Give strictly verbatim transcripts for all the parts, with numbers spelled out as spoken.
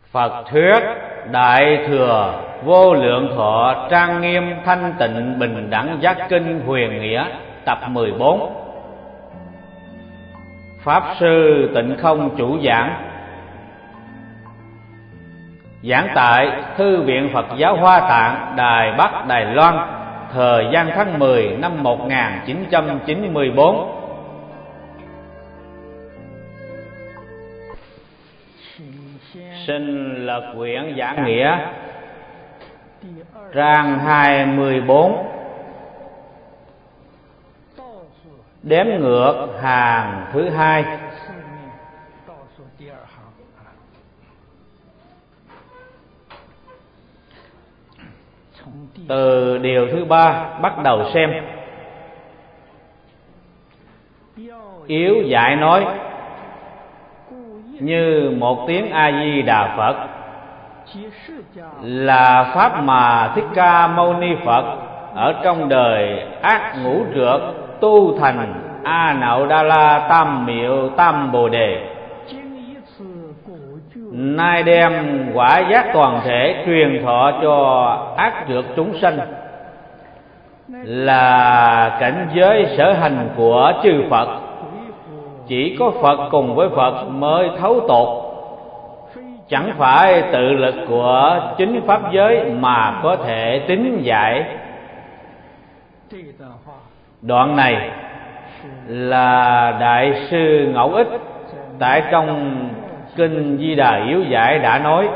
Phật thuyết Đại Thừa Vô Lượng Thọ Trang Nghiêm Thanh Tịnh Bình Đẳng Giác Kinh Huyền Nghĩa tập mười bốn. Pháp Sư Tịnh Không chủ giảng. Giảng tại Thư viện Phật giáo Hoa Tạng, Đài Bắc, Đài Loan, thời gian tháng mười năm một nghìn chín trăm chín mươi bốn. Xin lật quyển Giảng Nghĩa trang hai mươi bốn, đếm ngược hàng thứ hai. Từ điều thứ ba bắt đầu xem. Yếu giải nói: như một tiếng A Di Đà Phật là pháp mà Thích Ca Mâu Ni Phật ở trong đời ác ngũ trược tu thành A Nậu Đa La Tam Miệu Tam Bồ Đề, nay đem quả giác toàn thể truyền thọ cho ác trược chúng sanh, là cảnh giới sở hành của chư Phật. Chỉ có Phật cùng với Phật mới thấu tột, chẳng phải tự lực của chính pháp giới mà có thể tín giải. Đoạn này là Đại sư Ngẫu Ích tại trong Kinh Di Đà Yếu Giải đã nói: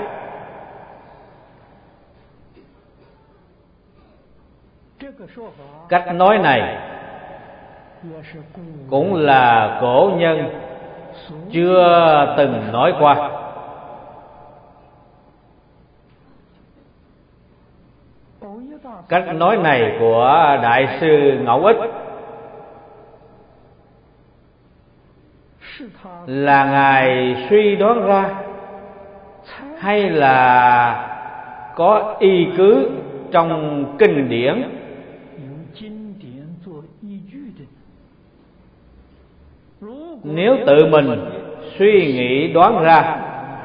cách nói này cũng là cổ nhân chưa từng nói qua. Cách nói này của Đại sư Ngẫu Ích là Ngài suy đoán ra, hay là có y cứ trong kinh điển? Nếu tự mình suy nghĩ đoán ra,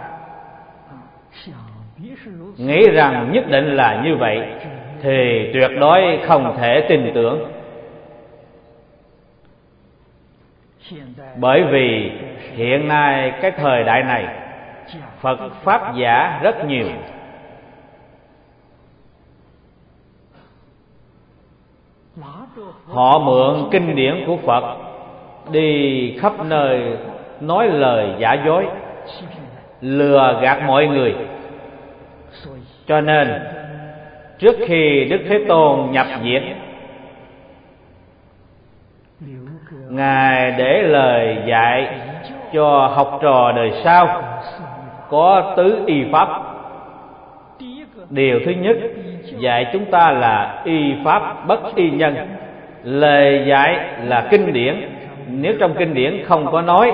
nghĩ rằng nhất định là như vậy, thì tuyệt đối không thể tin tưởng. Bởi vì hiện nay cái thời đại này Phật Pháp giả rất nhiều. Họ mượn kinh điển của Phật đi khắp nơi nói lời giả dối, lừa gạt mọi người. Cho nên trước khi Đức Thế Tôn nhập viện, Ngài để lời dạy cho học trò đời sau có tứ y pháp. Điều thứ nhất, dạy chúng ta là y pháp bất y nhân. Lời dạy là kinh điển. Nếu trong kinh điển không có nói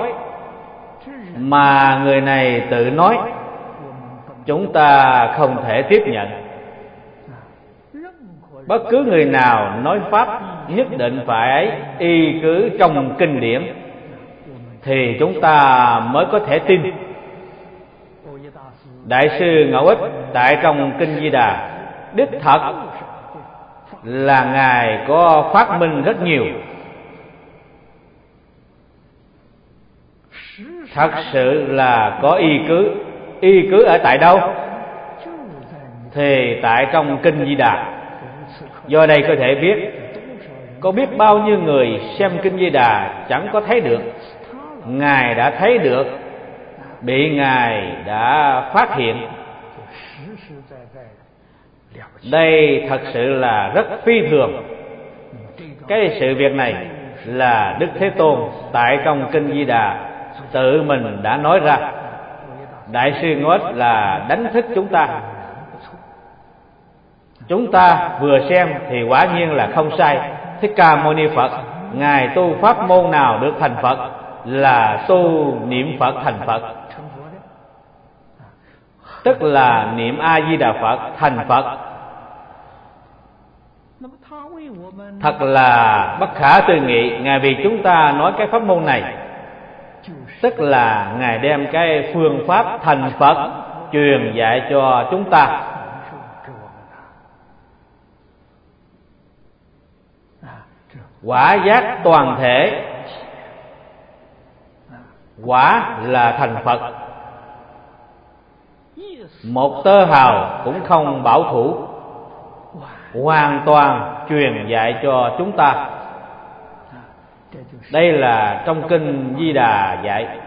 mà người này tự nói, chúng ta không thể tiếp nhận. Bất cứ người nào nói pháp nhất định phải y cứ trong kinh điển thì chúng ta mới có thể tin. Đại sư Ngẫu Ích tại trong Kinh Di Đà đích thật là Ngài có phát minh rất nhiều. Thật sự là có y cứ. Y cứ ở tại đâu? Thì tại trong Kinh Di Đà. Do đây có thể biết, có biết bao nhiêu người xem Kinh Di Đà chẳng có thấy được. Ngài đã thấy được, bị Ngài đã phát hiện. Đây thật sự là rất phi thường. Cái sự việc này là Đức Thế Tôn tại trong Kinh Di Đà tự mình đã nói ra. Đại sư Ngẫu Ích là đánh thức chúng ta. Chúng ta vừa xem thì quả nhiên là không sai. Thích Ca Mâu Ni Phật, Ngài tu pháp môn nào được thành Phật? Là tu niệm Phật thành Phật, tức là niệm A Di Đà Phật thành Phật. Thật là bất khả tư nghị. Ngài vì chúng ta nói cái pháp môn này, tức là Ngài đem cái phương pháp thành Phật truyền dạy cho chúng ta. Quả giác toàn thể, quả là thành Phật, một tơ hào cũng không bảo thủ, hoàn toàn truyền dạy cho chúng ta. Đây là trong kinh Di Đà dạy.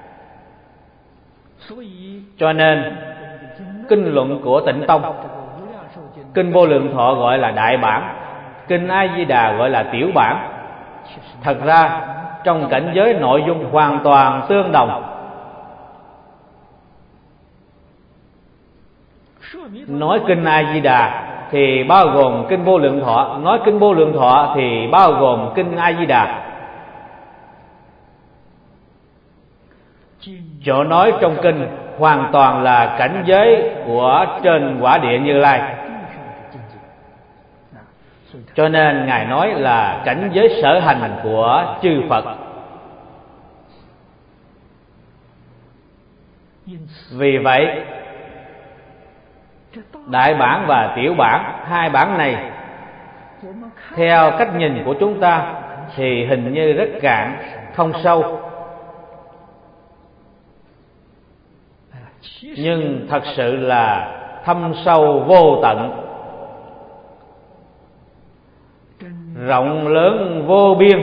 Cho nên kinh luận của Tịnh Tông, kinh Vô Lượng Thọ gọi là đại bản, kinh A Di Đà gọi là tiểu bản. Thật ra trong cảnh giới nội dung hoàn toàn tương đồng. Nói kinh A Di Đà thì bao gồm kinh Vô Lượng Thọ, nói kinh Vô Lượng Thọ thì bao gồm kinh A Di Đà. Chỗ nói trong kinh hoàn toàn là cảnh giới của trên quả địa Như Lai. Cho nên Ngài nói là cảnh giới sở hành của chư Phật. Vì vậy đại bản và tiểu bản, hai bản này theo cách nhìn của chúng ta thì hình như rất cạn, không sâu. Nhưng thật sự là thâm sâu vô tận, rộng lớn vô biên.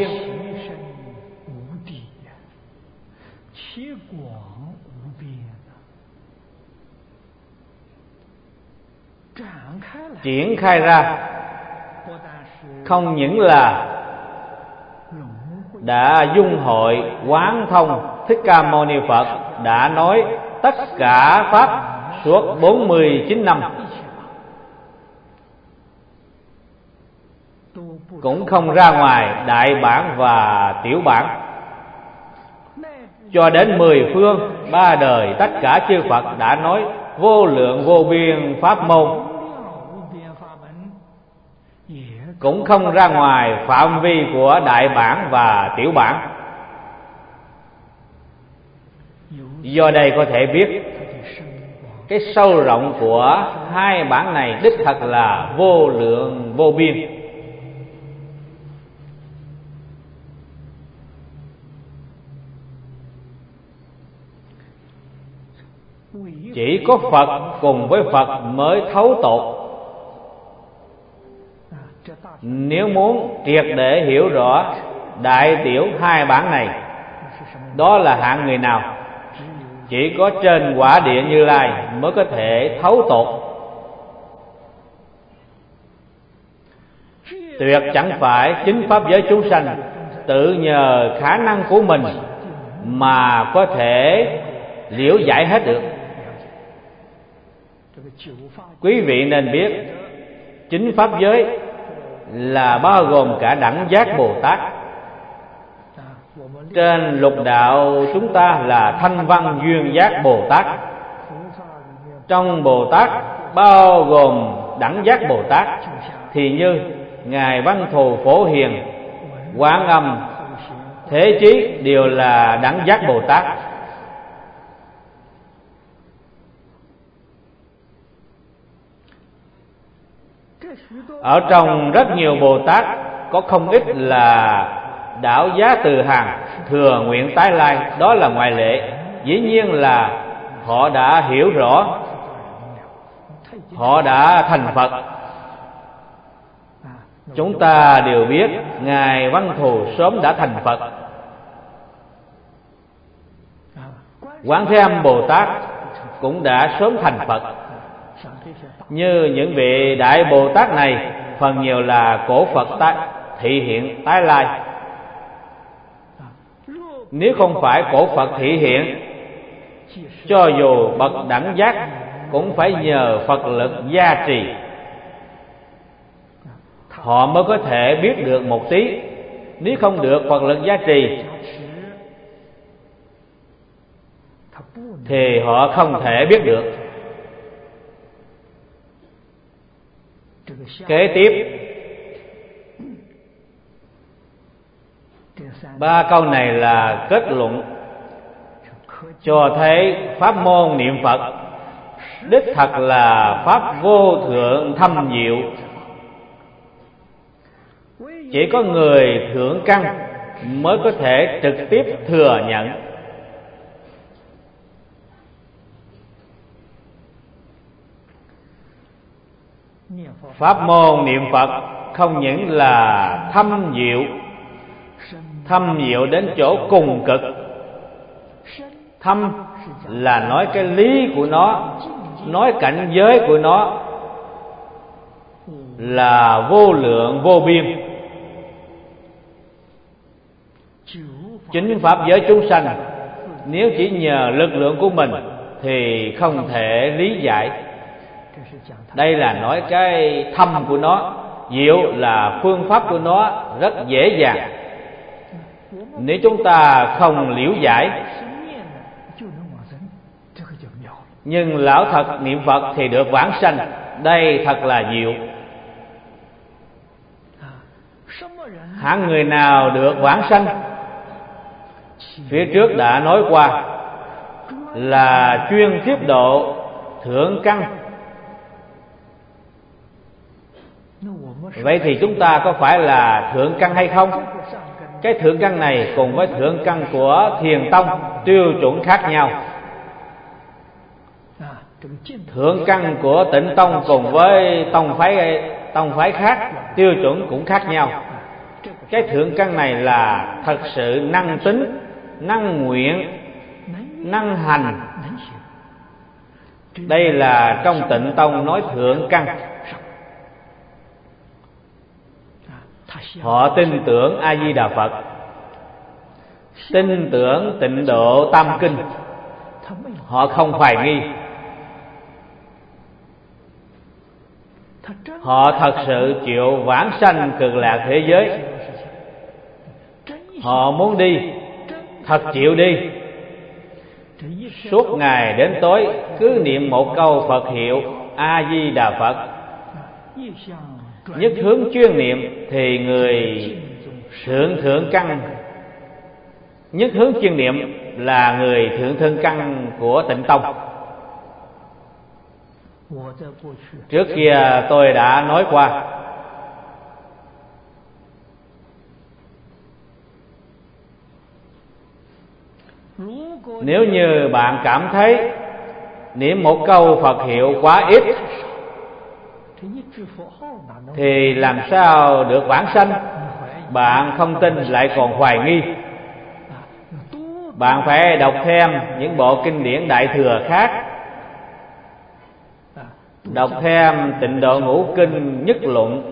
Triển khai ra không những là đã dung hội quán thông Thích Ca Mâu Ni Phật đã nói tất cả pháp suốt bốn mươi chín năm, cũng không ra ngoài đại bản và tiểu bản. Cho đến mười phương ba đời tất cả chư Phật đã nói vô lượng vô biên pháp môn, cũng không ra ngoài phạm vi của đại bản và tiểu bản. Do đây có thể biết cái sâu rộng của hai bản này đích thật là vô lượng vô biên. Chỉ có Phật cùng với Phật mới thấu tột. Nếu muốn triệt để hiểu rõ đại tiểu hai bản này, đó là hạng người nào? Chỉ có trên quả địa Như Lai mới có thể thấu tột. Tuyệt chẳng phải chính pháp giới chúng sanh tự nhờ khả năng của mình mà có thể liễu giải hết được. Quý vị nên biết, chính pháp giới là bao gồm cả đẳng giác Bồ Tát. Trên lục đạo chúng ta là thanh văn duyên giác Bồ Tát. Trong Bồ Tát bao gồm đẳng giác Bồ Tát, thì như Ngài Văn Thù Phổ Hiền, Quán Âm, Thế Chí đều là đẳng giác Bồ Tát. Ở trong rất nhiều Bồ Tát có không ít là đảo giá từ hàng, thừa nguyện tái lai, đó là ngoại lệ. Dĩ nhiên là họ đã hiểu rõ, họ đã thành Phật. Chúng ta đều biết Ngài Văn Thù sớm đã thành Phật. Quán Thế Âm Bồ Tát cũng đã sớm thành Phật. Như những vị đại Bồ Tát này phần nhiều là cổ Phật tái, thị hiện tái lai. Nếu không phải cổ Phật thị hiện, cho dù bậc đẳng giác cũng phải nhờ Phật lực gia trì, họ mới có thể biết được một tí. Nếu không được Phật lực gia trì thì họ không thể biết được. Kế tiếp, ba câu này là kết luận cho thấy pháp môn niệm Phật đích thật là pháp vô thượng thâm diệu. Chỉ có người thượng căn mới có thể trực tiếp thừa nhận. Pháp môn niệm Phật không những là thâm diệu, thâm diệu đến chỗ cùng cực. Thâm là nói cái lý của nó, nói cảnh giới của nó là vô lượng vô biên. Chính pháp giới chúng sanh nếu chỉ nhờ lực lượng của mình thì không thể lý giải. Đây là nói cái thâm của nó, diệu là phương pháp của nó rất dễ dàng. Nếu chúng ta không liễu giải, nhưng lão thật niệm Phật thì được vãng sanh. Đây thật là diệu. Hạng người nào được vãng sanh? Phía trước đã nói qua là chuyên tiếp độ thượng căn. Vậy thì chúng ta có phải là thượng căn hay không? Cái thượng căn này cùng với thượng căn của Thiền Tông tiêu chuẩn khác nhau. Thượng căn của Tịnh Tông cùng với tông phái tông phái khác tiêu chuẩn cũng khác nhau. Cái thượng căn này là thật sự năng tính, năng nguyện, năng hành. Đây là trong Tịnh Tông nói thượng căn. Họ tin tưởng A Di Đà Phật, tin tưởng Tịnh Độ Tam Kinh, họ không hoài nghi. Họ thật sự chịu vãng sanh cực lạc thế giới. Họ muốn đi, thật chịu đi. Suốt ngày đến tối cứ niệm một câu Phật hiệu A Di Đà Phật, nhất hướng chuyên niệm thì người thượng thượng căn, nhất hướng chuyên niệm là người thượng thượng căn của Tịnh Tông. Trước kia tôi đã nói qua, nếu như bạn cảm thấy niệm một câu Phật hiệu quá ít thì làm sao được vãng sanh? Bạn không tin lại còn hoài nghi. Bạn phải đọc thêm những bộ kinh điển Đại Thừa khác, đọc thêm Tịnh Độ Ngũ Kinh Nhất Luận,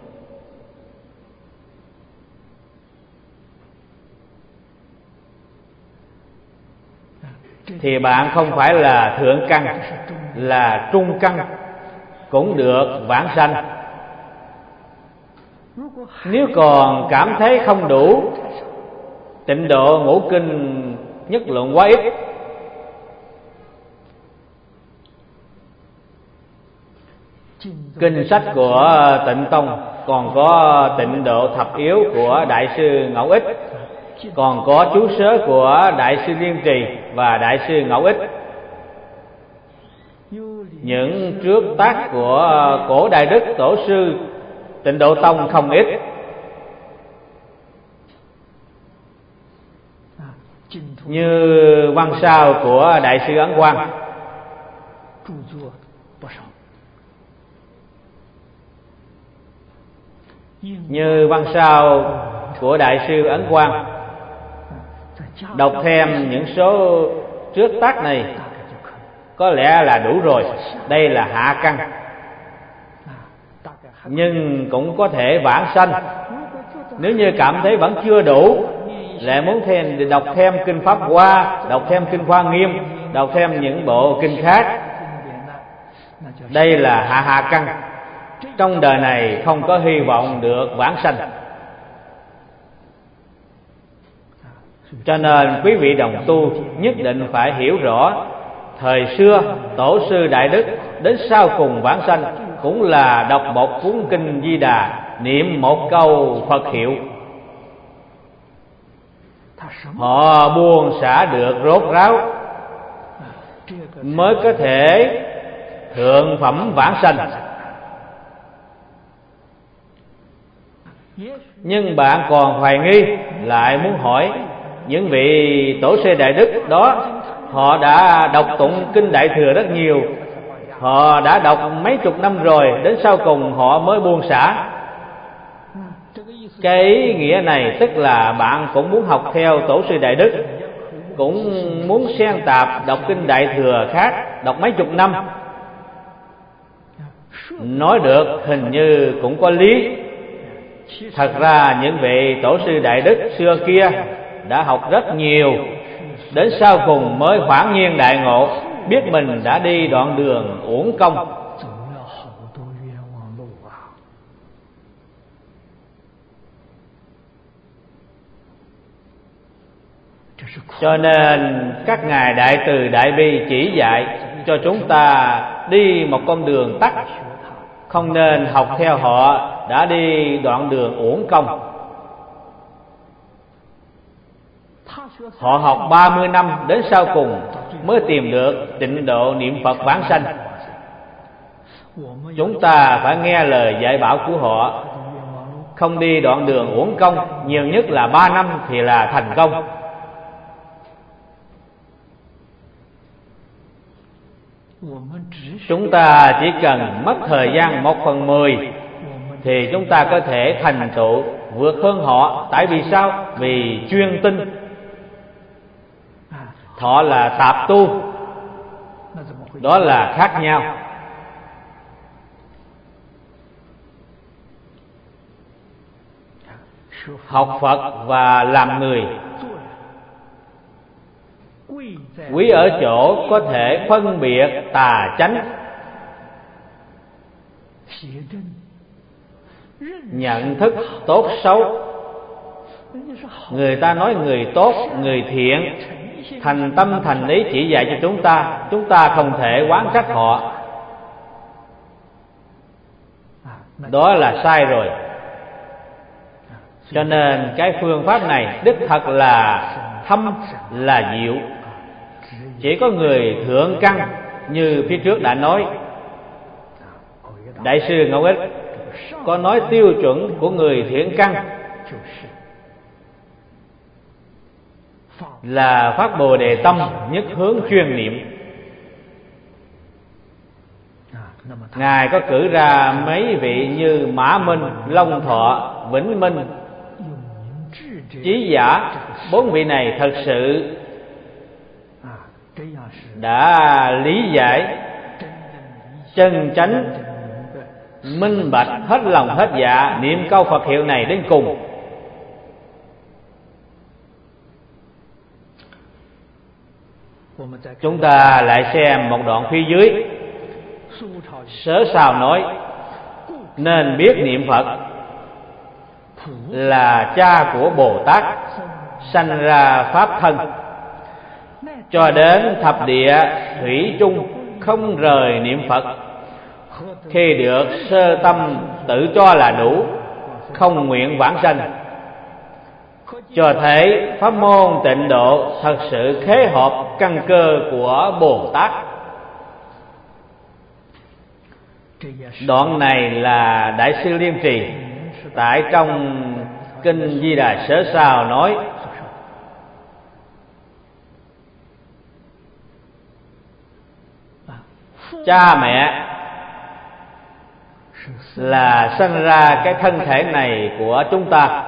thì bạn không phải là thượng căn, là trung căn cũng được vãng sanh. Nếu còn cảm thấy không đủ, Tịnh Độ Ngũ Kinh Nhất Luận quá ít, kinh sách của Tịnh Tông còn có Tịnh Độ Thập Yếu của Đại sư Ngẫu Ích, còn có chú sớ của Đại sư Liên Trì và Đại sư Ngẫu Ích. Những trước tác của cổ Đại Đức Tổ sư Tịnh Độ Tông không ít. Như văn sao của Đại sư Ấn Quang, như văn sao của Đại sư Ấn Quang, đọc thêm những số trước tác này có lẽ là đủ rồi. Đây là hạ căn, nhưng cũng có thể vãng sanh. Nếu như cảm thấy vẫn chưa đủ, lại muốn thêm đọc thêm kinh Pháp Hoa, đọc thêm kinh Hoa Nghiêm, đọc thêm những bộ kinh khác, đây là hạ hạ căn. Trong đời này không có hy vọng được vãng sanh. Cho nên quý vị đồng tu nhất định phải hiểu rõ, thời xưa Tổ sư Đại Đức đến sau cùng vãng sanh cũng là đọc một cuốn kinh Di Đà, niệm một câu Phật hiệu. Họ buông xả được rốt ráo mới có thể thượng phẩm vãng sanh. Nhưng bạn còn hoài nghi, lại muốn hỏi những vị tổ sư đại đức đó, họ đã đọc tụng kinh Đại Thừa rất nhiều, họ đã đọc mấy chục năm rồi, đến sau cùng họ mới buông xả. Cái ý nghĩa này tức là bạn cũng muốn học theo tổ sư đại đức, cũng muốn xen tạp đọc kinh Đại Thừa khác, đọc mấy chục năm. Nói được hình như cũng có lý. Thật ra những vị tổ sư đại đức xưa kia đã học rất nhiều, đến sau cùng mới hoảng nhiên đại ngộ, biết mình đã đi đoạn đường uổng công. Cho nên các ngài Đại Từ Đại Bi chỉ dạy cho chúng ta đi một con đường tắt, không nên học theo họ đã đi đoạn đường uổng công. Họ học ba mươi năm, đến sau cùng mới tìm được tịnh độ niệm Phật vãng sanh. Chúng ta phải nghe lời dạy bảo của họ, không đi đoạn đường uổng công, nhiều nhất là ba năm thì là thành công. Chúng ta chỉ cần mất thời gian một phần mười thì chúng ta có thể thành tựu vượt hơn họ. Tại vì sao? Vì chuyên tinh. Họ là tạp tu, đó là khác nhau. Học Phật và làm người quý ở chỗ có thể phân biệt tà chánh, nhận thức tốt xấu. Người ta nói người tốt, người thiện, thành tâm thành ý chỉ dạy cho chúng ta, chúng ta không thể oán trách họ. Đó là sai rồi. Cho nên cái phương pháp này đích thật là thâm, là diệu. Chỉ có người thượng căn như phía trước đã nói, Đại sư Ngẫu Ích có nói tiêu chuẩn của người thiện căn là phát Bồ Đề tâm, nhất hướng chuyên niệm. Ngài có cử ra mấy vị như Mã Minh, Long Thọ, Vĩnh Minh, Trí Giả. Bốn vị này thật sự đã lý giải chân chánh, minh bạch, hết lòng hết dạ niệm câu Phật hiệu này đến cùng. Chúng ta lại xem một đoạn phía dưới. Sớ Sao nói, nên biết niệm Phật là cha của Bồ Tát, sanh ra pháp thân, cho đến thập địa thủy chung không rời niệm Phật. Khi được sơ tâm tự cho là đủ, không nguyện vãng sanh, cho thấy pháp môn tịnh độ thật sự khế hợp căn cơ của Bồ Tát. Đoạn này là Đại sư Liên Trì tại trong kinh Di Đà Sớ Sao nói, cha mẹ là sinh ra cái thân thể này của chúng ta.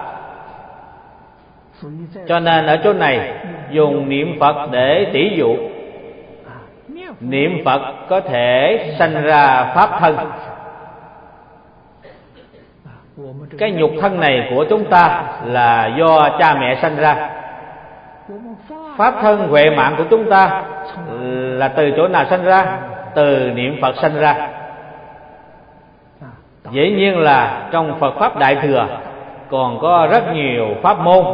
Cho nên ở chỗ này dùng niệm Phật để tỷ dụ. Niệm Phật có thể sanh ra pháp thân. Cái nhục thân này của chúng ta là do cha mẹ sanh ra. Pháp thân huệ mạng của chúng ta là từ chỗ nào sanh ra? Từ niệm Phật sanh ra. Dĩ nhiên là trong Phật Pháp Đại Thừa còn có rất nhiều pháp môn.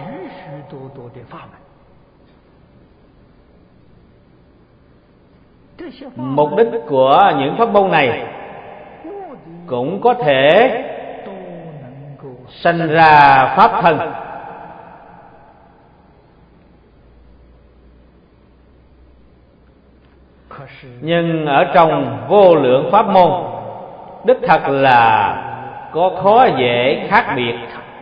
Mục đích của những pháp môn này cũng có thể sanh ra pháp thân. Nhưng ở trong vô lượng pháp môn, đích thật là có khó dễ khác biệt.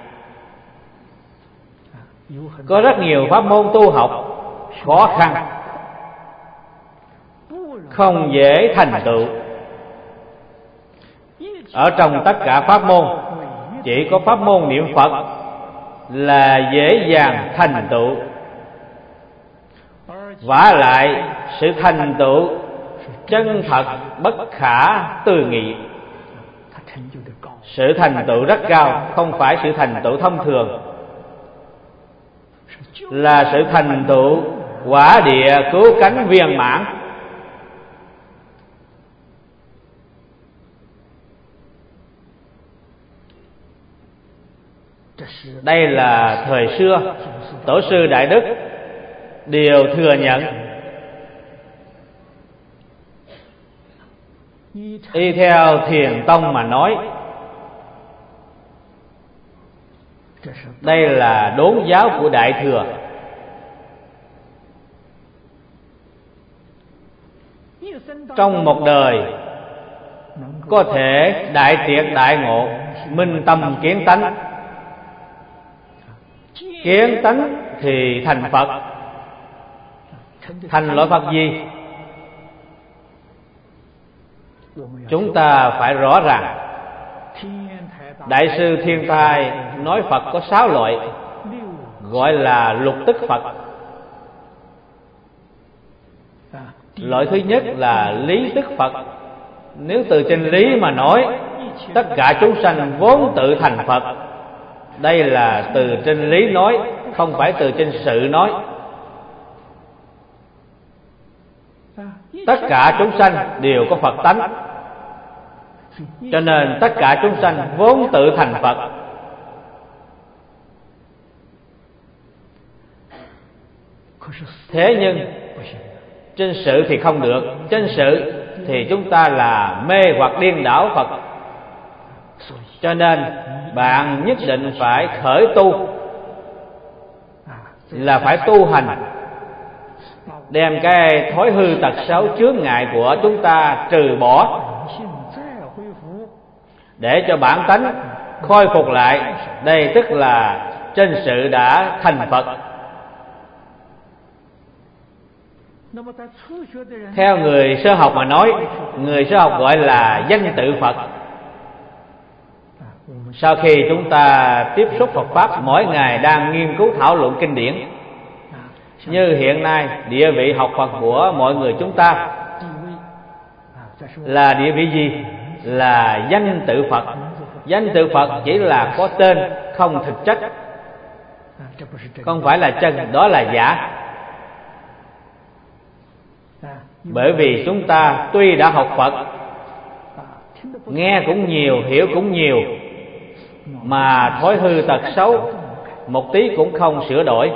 Có rất nhiều pháp môn tu học khó khăn, không dễ thành tựu. Ở trong tất cả pháp môn, chỉ có pháp môn niệm Phật là dễ dàng thành tựu. Vả lại sự thành tựu chân thật bất khả tư nghị. Sự thành tựu rất cao, không phải sự thành tựu thông thường, là sự thành tựu quả địa cứu cánh viên mãn. Đây là thời xưa tổ sư Đại Đức đều thừa nhận. Y theo Thiền Tông mà nói, đây là đốn giáo của Đại Thừa. Trong một đời có thể đại triệt đại ngộ, minh tâm kiến tánh. Kiến tánh thì thành Phật. Thành loại Phật gì? Chúng ta phải rõ ràng. Đại sư Thiên Thai nói Phật có sáu loại, gọi là lục tức Phật. Loại thứ nhất là lý tức Phật. Nếu từ trên lý mà nói, tất cả chúng sanh vốn tự thành Phật. Đây là từ trên lý nói, không phải từ trên sự nói. Tất cả chúng sanh đều có Phật tánh, cho nên tất cả chúng sanh vốn tự thành Phật. Thế nhưng trên sự thì không được. Trên sự thì chúng ta là mê hoặc điên đảo Phật. Cho nên bạn nhất định phải khởi tu, là phải tu hành, đem cái thói hư tật xấu chướng ngại của chúng ta trừ bỏ, để cho bản tánh khôi phục lại. Đây tức là trên sự đã thành Phật. Theo người sơ học mà nói, người sơ học gọi là danh tự Phật. Sau khi chúng ta tiếp xúc Phật Pháp, mỗi ngày đang nghiên cứu thảo luận kinh điển, như hiện nay địa vị học Phật của mọi người chúng ta là địa vị gì? Là danh tự Phật. Danh tự Phật chỉ là có tên, không thực chất, không phải là chân, đó là giả. Bởi vì chúng ta tuy đã học Phật, nghe cũng nhiều, hiểu cũng nhiều, mà thói hư tật xấu một tí cũng không sửa đổi.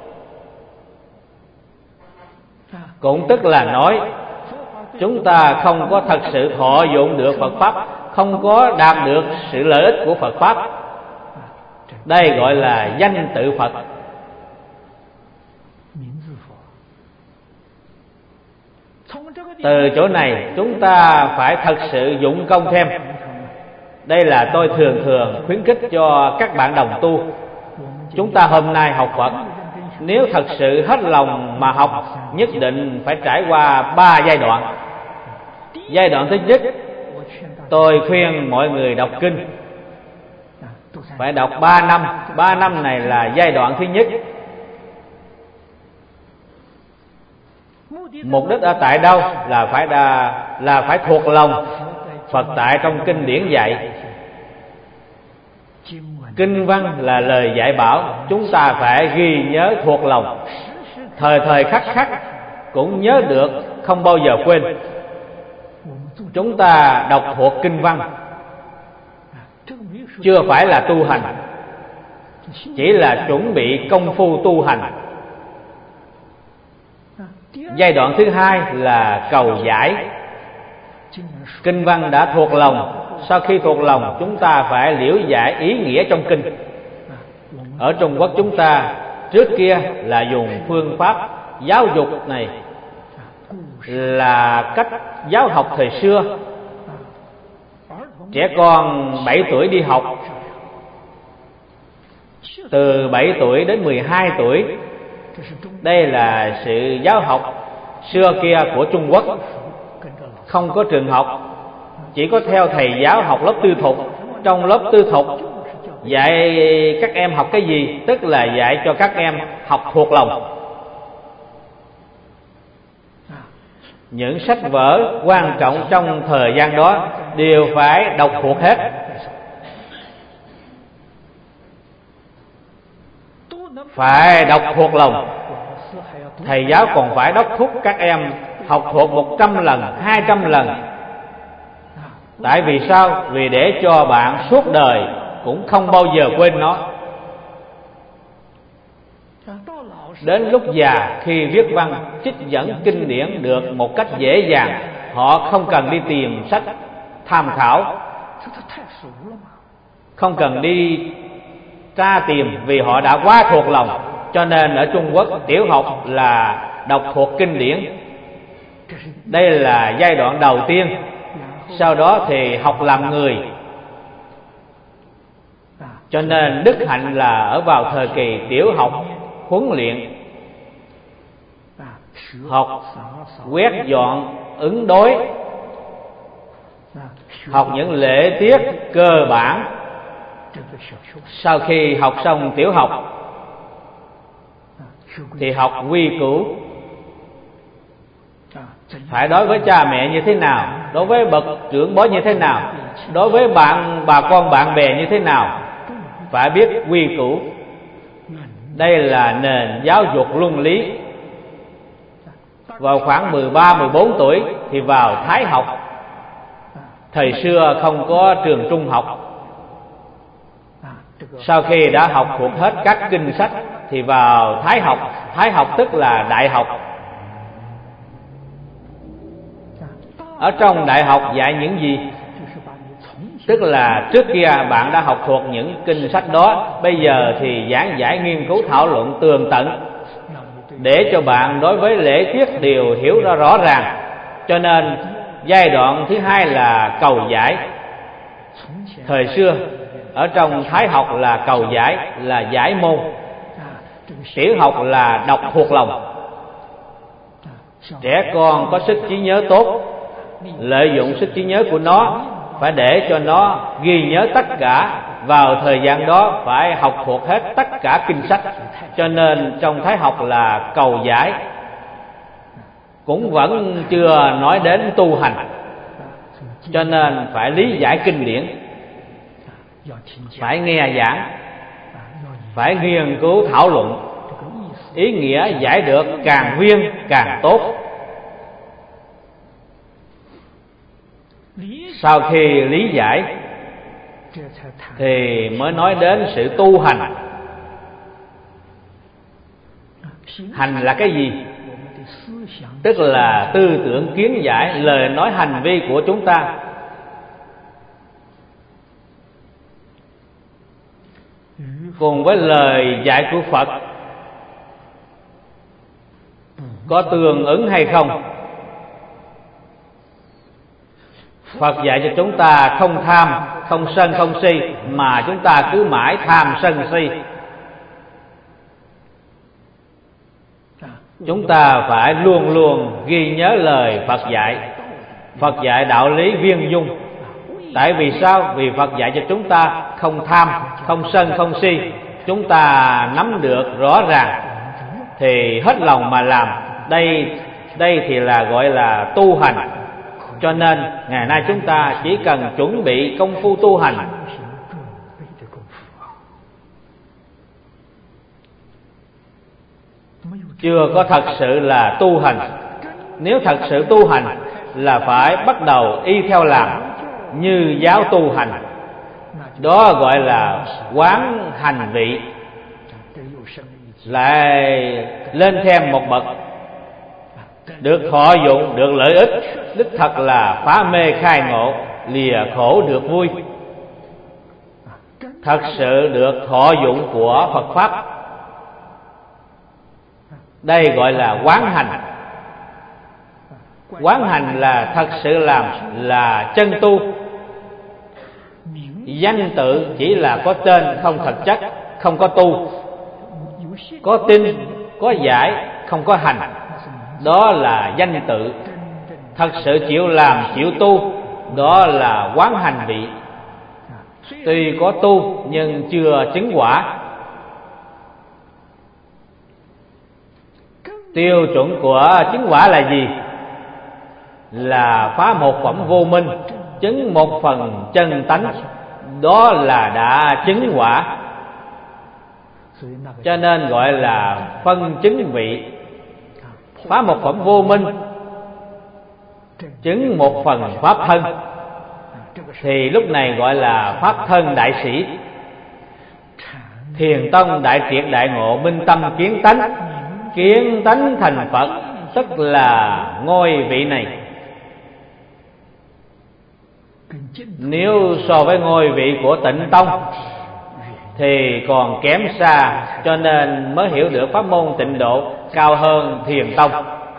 Cũng tức là nói chúng ta không có thật sự thọ dụng được Phật Pháp, không có đạt được sự lợi ích của Phật Pháp. Đây gọi là danh tự Phật. Từ chỗ này chúng ta phải thật sự dụng công thêm. Đây là tôi thường thường khuyến khích cho các bạn đồng tu. Chúng ta hôm nay học Phật, nếu thật sự hết lòng mà học, nhất định phải trải qua ba giai đoạn. Giai đoạn thứ nhất, tôi khuyên mọi người đọc kinh, phải đọc ba năm. Ba năm này là giai đoạn thứ nhất. Mục đích ở tại đâu? Là phải đa, là phải thuộc lòng Phật tại trong kinh điển dạy. Kinh văn là lời dạy bảo, chúng ta phải ghi nhớ thuộc lòng, thời thời khắc khắc cũng nhớ được, không bao giờ quên. Chúng ta đọc thuộc kinh văn chưa phải là tu hành, chỉ là chuẩn bị công phu tu hành. Giai đoạn thứ hai là cầu giải. Kinh văn đã thuộc lòng, sau khi thuộc lòng chúng ta phải liễu giải ý nghĩa trong kinh. Ở Trung Quốc chúng ta trước kia là dùng phương pháp giáo dục này, là cách giáo học thời xưa. Trẻ con bảy tuổi đi học, từ bảy tuổi đến mười hai tuổi. Đây là sự giáo học xưa kia của Trung Quốc. Không có trường học, chỉ có theo thầy giáo học lớp tư thục. Trong lớp tư thục dạy các em học cái gì? Tức là dạy cho các em học thuộc lòng. Những sách vở quan trọng trong thời gian đó đều phải đọc thuộc hết. Phải đọc thuộc lòng. Thầy giáo còn phải đốc thúc các em học thuộc một trăm lần, hai trăm lần. Tại vì sao? Vì để cho bạn suốt đời cũng không bao giờ quên nó. Đến lúc già, khi viết văn trích dẫn kinh điển được một cách dễ dàng, họ không cần đi tìm sách tham khảo, không cần đi tra tìm, vì họ đã quá thuộc lòng. Cho nên ở Trung Quốc, tiểu học là đọc thuộc kinh điển. Đây là giai đoạn đầu tiên. Sau đó thì học làm người. Cho nên đức hạnh là ở vào thời kỳ tiểu học huấn luyện, học quét dọn ứng đối, học những lễ tiết cơ bản. Sau khi học xong tiểu học thì học quy củ, phải đối với cha mẹ như thế nào, đối với bậc trưởng bối như thế nào, đối với bạn bà con bạn bè như thế nào, phải biết quy củ. Đây là nền giáo dục luân lý. Vào khoảng mười ba, mười bốn tuổi thì vào thái học. Thời xưa không có trường trung học. Sau khi đã học thuộc hết các kinh sách thì vào thái học. Thái học tức là đại học. Ở trong đại học dạy những gì? Tức là trước kia bạn đã học thuộc những kinh sách đó, bây giờ thì giảng giải nghiên cứu thảo luận tường tận, để cho bạn đối với lễ tiết đều hiểu ra rõ ràng. Cho nên giai đoạn thứ hai là cầu giải. Thời xưa ở trong thái học là cầu giải, là giải môn. Tiểu học là đọc thuộc lòng. Trẻ con có sức trí nhớ tốt, lợi dụng sức trí nhớ của nó, phải để cho nó ghi nhớ tất cả. Vào thời gian đó phải học thuộc hết tất cả kinh sách. Cho nên trong thái học là cầu giải. Cũng vẫn chưa nói đến tu hành. Cho nên phải lý giải kinh điển, phải nghe giảng, phải nghiên cứu thảo luận. Ý nghĩa giải được càng nguyên càng tốt. Sau khi lý giải thì mới nói đến sự tu hành. Hành là cái gì? Tức là tư tưởng kiến giải, lời nói hành vi của chúng ta. Cùng với lời dạy của Phật có tương ứng hay không? Phật dạy cho chúng ta không tham, không sân, không si, mà chúng ta cứ mãi tham sân si. Chúng ta phải luôn luôn ghi nhớ lời Phật dạy. Phật dạy đạo lý viên dung. Tại vì sao? Vì Phật dạy cho chúng ta không tham, không sân, không si. Chúng ta nắm được rõ ràng thì hết lòng mà làm. Đây đây thì là gọi là tu hành. Cho nên ngày nay chúng ta chỉ cần chuẩn bị công phu tu hành. Chưa có thật sự là tu hành. Nếu thật sự tu hành là phải bắt đầu y theo làm như giáo tu hành. Đó gọi là quán hành vị. Lại lên thêm một bậc, được thọ dụng, được lợi ích, đích thật là phá mê khai ngộ, lìa khổ được vui. Thật sự được thọ dụng của Phật Pháp. Đây gọi là quán hành. Quán hành là thật sự làm, là chân tu. Danh tự chỉ là có tên, không thật chất, không có tu. Có tin, có giải, không có hành, đó là danh tự. Thật sự chịu làm, chịu tu, đó là quán hành vị. Tuy có tu nhưng chưa chứng quả. Tiêu chuẩn của chứng quả là gì? Là phá một phẩm vô minh, chứng một phần chân tánh, đó là đã chứng quả. Cho nên gọi là phân chứng vị. Phá một phẩm vô minh, chứng một phần pháp thân, thì lúc này gọi là pháp thân đại sĩ. Thiền tông đại triệt đại ngộ, minh tâm kiến tánh. Kiến tánh thành Phật, tức là ngôi vị này. Nếu so với ngôi vị của Tịnh tông thì còn kém xa, cho nên mới hiểu được pháp môn Tịnh độ cao hơn Thiền tông.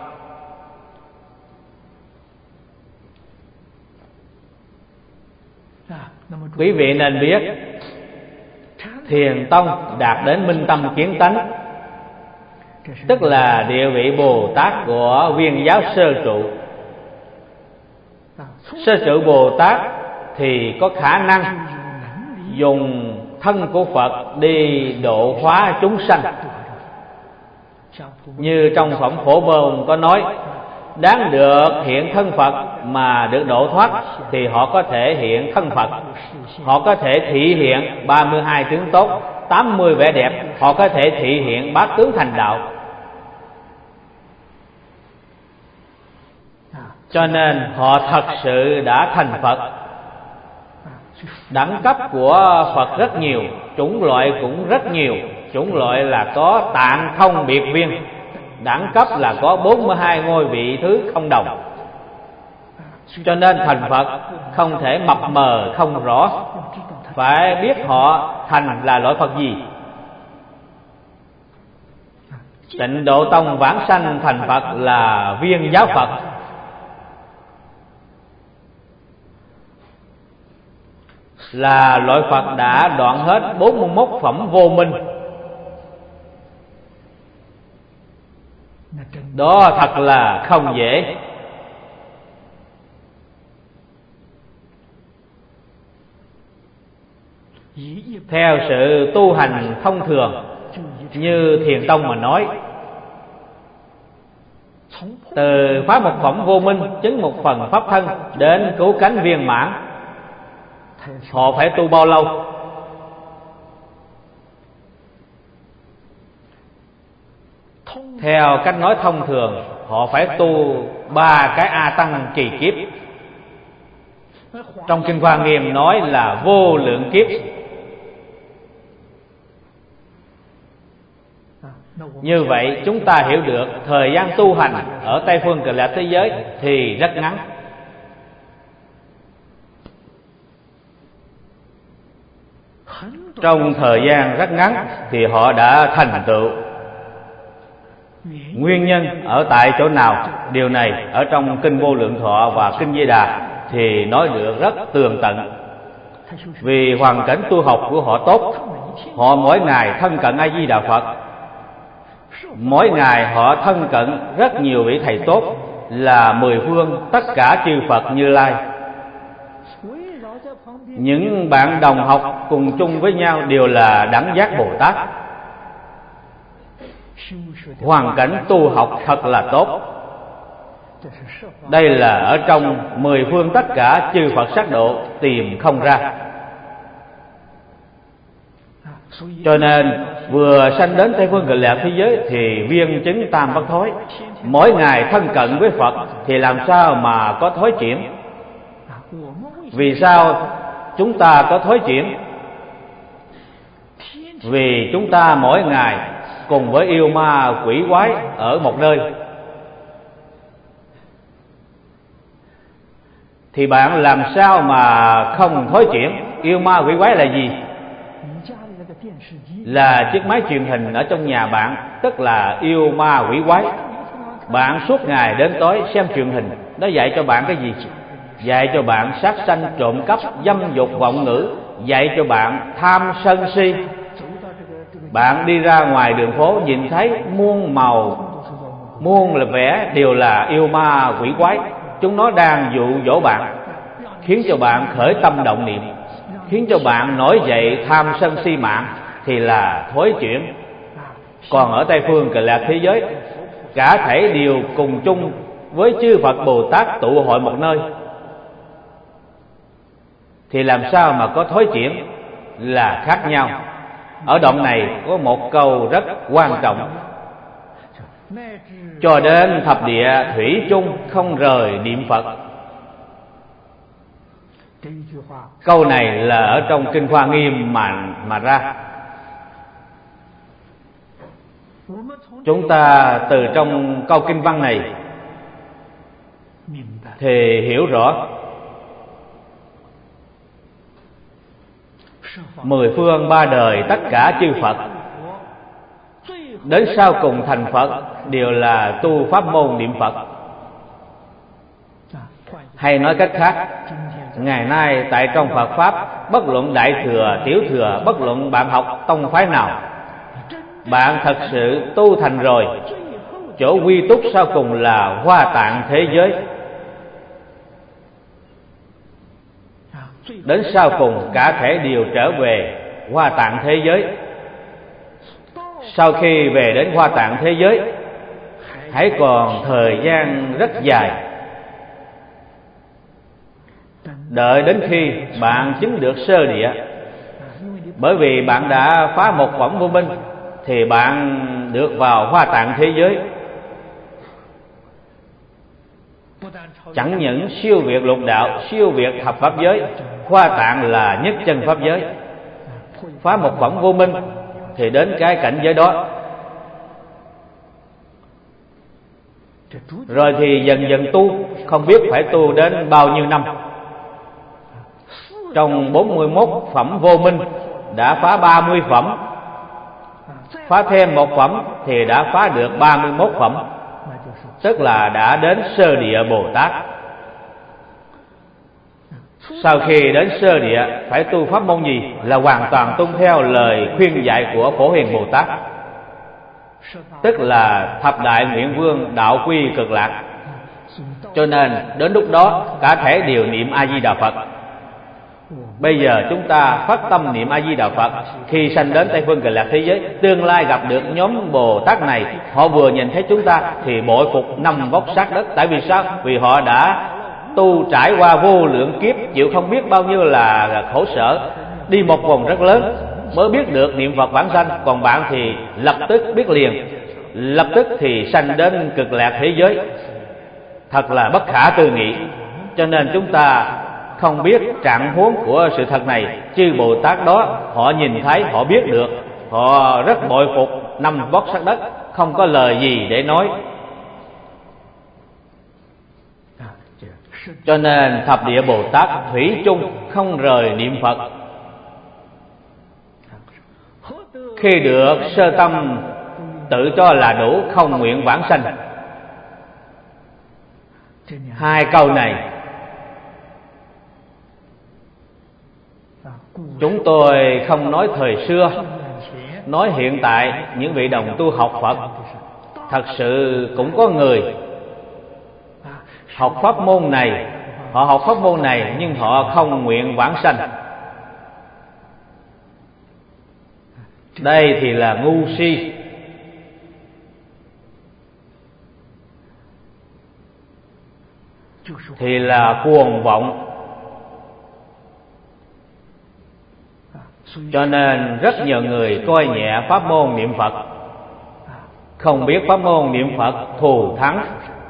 Quý vị nên biết, Thiền tông đạt đến minh tâm kiến tánh, tức là địa vị Bồ Tát của Viên giáo sơ trụ. Sơ trụ Bồ Tát thì có khả năng dùng thân của Phật đi độ hóa chúng sanh. Như trong phẩm Phổ Môn có nói, đáng được hiện thân Phật mà được độ thoát thì họ có thể hiện thân Phật. Họ có thể thị hiện ba mươi hai tướng tốt, tám mươi vẻ đẹp. Họ có thể thị hiện bát tướng thành đạo. Cho nên họ thật sự đã thành Phật. Đẳng cấp của Phật rất nhiều, chủng loại cũng rất nhiều. Chủng loại là có tạng thông biệt viên, đẳng cấp là có bốn mươi hai ngôi vị thứ không đồng. Cho nên thành Phật không thể mập mờ không rõ, phải biết họ thành là loại Phật gì. Tịnh Độ tông vãng sanh thành Phật là Viên giáo Phật. Là loại Phật đã đoạn hết bốn mươi mốt phẩm vô minh. Đó thật là không dễ. Theo sự tu hành thông thường, như Thiền tông mà nói, từ phá một phẩm vô minh, chứng một phần pháp thân đến cứu cánh viên mãn, họ phải tu bao lâu? Theo cách nói thông thường, họ phải tu ba cái A tăng kỳ kiếp. Trong Kinh Hoa Nghiêm nói là vô lượng kiếp. Như vậy chúng ta hiểu được thời gian tu hành ở Tây Phương Cực Lạc thế giới thì rất ngắn. Trong thời gian rất ngắn thì họ đã thành tựu. Nguyên nhân ở tại chỗ nào? Điều này ở trong Kinh Vô Lượng Thọ và Kinh Di Đà thì nói được rất tường tận. Vì hoàn cảnh tu học của họ tốt, họ mỗi ngày thân cận A Di Đà Phật. Mỗi ngày họ thân cận rất nhiều vị thầy tốt, là mười phương tất cả chư Phật Như Lai. Những bạn đồng học cùng chung với nhau đều là đẳng giác Bồ Tát. Hoàn cảnh tu học thật là tốt. Đây là ở trong mười phương tất cả chư Phật sát độ tìm không ra. Cho nên vừa sanh đến Tây Phương Cực Lạc thế giới thì viên chứng tam bất thối. Mỗi ngày thân cận với Phật thì làm sao mà có thối chuyển? Vì sao chúng ta có thối chuyển? Vì chúng ta mỗi ngày cùng với yêu ma quỷ quái ở một nơi. Thì bạn làm sao mà không thối chuyển? Yêu ma quỷ quái là gì? Là chiếc máy truyền hình ở trong nhà bạn, tức là yêu ma quỷ quái. Bạn suốt ngày đến tối xem truyền hình, nó dạy cho bạn cái gì? Dạy cho bạn sát sanh, trộm cắp, dâm dục, vọng ngữ, dạy cho bạn tham sân si. Bạn đi ra ngoài đường phố nhìn thấy muôn màu, muôn là vẻ đều là yêu ma quỷ quái. Chúng nó đang dụ dỗ bạn, khiến cho bạn khởi tâm động niệm, khiến cho bạn nổi dậy tham sân si mạng, thì là thối chuyển. Còn ở Tây phương Cực Lạc thế giới, cả thảy đều cùng chung với chư Phật Bồ Tát tụ hội một nơi, thì làm sao mà có thối chuyển? Là khác nhau. Ở đoạn này có một câu rất quan trọng: cho đến thập địa thủy chung không rời niệm Phật. Câu này là ở trong Kinh Hoa Nghiêm mà, mà ra. Chúng ta từ trong câu kinh văn này thì hiểu rõ mười phương ba đời tất cả chư Phật đến sau cùng thành Phật đều là tu pháp môn niệm Phật. Hay nói cách khác, ngày nay tại trong Phật Pháp, bất luận đại thừa, tiểu thừa, bất luận bạn học tông phái nào, bạn thật sự tu thành rồi, chỗ quy túc sau cùng là Hoa Tạng thế giới. Đến sau cùng cả thể đều trở về Hoa Tạng thế giới. Sau khi về đến Hoa Tạng thế giới, hãy còn thời gian rất dài, đợi đến khi bạn chứng được sơ địa. Bởi vì bạn đã phá một phẩm vô minh, thì bạn được vào Hoa Tạng thế giới. Chẳng những siêu việt lục đạo, siêu việt thập pháp giới, Hoa Tạng là nhất chân pháp giới. Phá một phẩm vô minh thì đến cái cảnh giới đó. Rồi thì dần dần tu, không biết phải tu đến bao nhiêu năm. Trong bốn mươi mốt phẩm vô minh đã phá ba mươi phẩm, phá thêm một phẩm thì đã phá được ba mươi mốt phẩm, tức là đã đến sơ địa Bồ Tát. Sau khi đến sơ địa phải tu pháp môn gì? Là hoàn toàn tuân theo lời khuyên dạy của Phổ Hiền Bồ Tát, tức là thập đại nguyện vương đạo quy cực lạc. Cho nên đến lúc đó cả thể đều niệm A Di Đà Phật. Bây giờ chúng ta phát tâm niệm A Di Đà Phật, khi sanh đến Tây phương Cực Lạc thế giới, tương lai gặp được nhóm Bồ Tát này, họ vừa nhìn thấy chúng ta thì bội phục năm vóc sát đất. Tại vì sao? Vì họ đã tu trải qua vô lượng kiếp, chịu không biết bao nhiêu là khổ sở, đi một vòng rất lớn mới biết được niệm Phật vãng sanh. Còn bạn thì lập tức biết liền, lập tức thì sanh đến Cực Lạc thế giới. Thật là bất khả tư nghị. Cho nên chúng ta không biết trạng huống của sự thật này. Chư Bồ Tát đó họ nhìn thấy, họ biết được, họ rất bội phục năm vóc sát đất, không có lời gì để nói. Cho nên thập địa Bồ Tát thủy chung không rời niệm Phật. Khi được sơ tâm tự cho là đủ, không nguyện vãng sanh. Hai câu này chúng tôi không nói thời xưa, nói hiện tại những vị đồng tu học Phật. Thật sự cũng có người học pháp môn này, họ học pháp môn này nhưng họ không nguyện vãng sanh. Đây thì là ngu si. Thì là cuồng vọng. Cho nên rất nhiều người coi nhẹ pháp môn niệm Phật, không biết pháp môn niệm Phật thù thắng.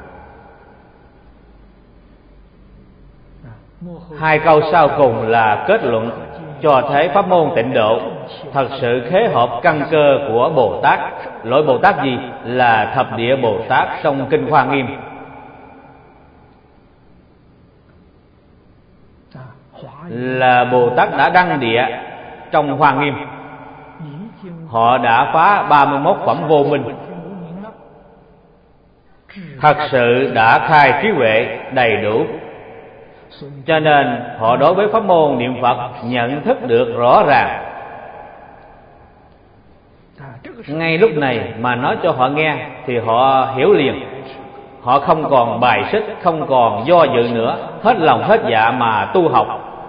Hai câu sau cùng là kết luận cho thấy pháp môn tịnh độ thật sự khế hợp căn cơ của Bồ Tát. Loại Bồ Tát gì? Là thập địa Bồ Tát trong Kinh Hoa Nghiêm. Là Bồ Tát đã đăng địa trong Hoa Nghiêm. Họ đã phá ba mươi mốt phẩm vô minh, thật sự đã khai trí huệ đầy đủ, cho nên họ đối với pháp môn niệm Phật nhận thức được rõ ràng. Ngay lúc này mà nói cho họ nghe thì họ hiểu liền. Họ không còn bài xích, không còn do dự nữa, hết lòng hết dạ mà tu học.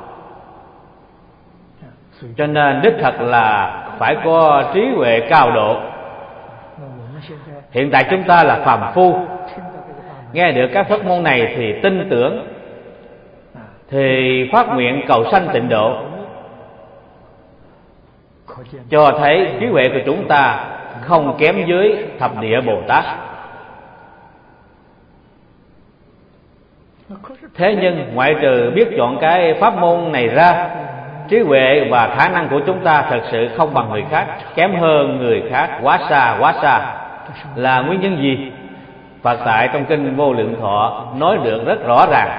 Cho nên đích thật là phải có trí huệ cao độ. Hiện tại chúng ta là phàm phu, nghe được các pháp môn này thì tin tưởng, thì phát nguyện cầu sanh tịnh độ, cho thấy trí huệ của chúng ta không kém dưới thập địa Bồ Tát. Thế nhưng ngoại trừ biết chọn cái pháp môn này ra, trí huệ và khả năng của chúng ta thật sự không bằng người khác, kém hơn người khác quá xa quá xa. Là nguyên nhân gì? Phật tại trong kinh Vô Lượng Thọ nói được rất rõ ràng,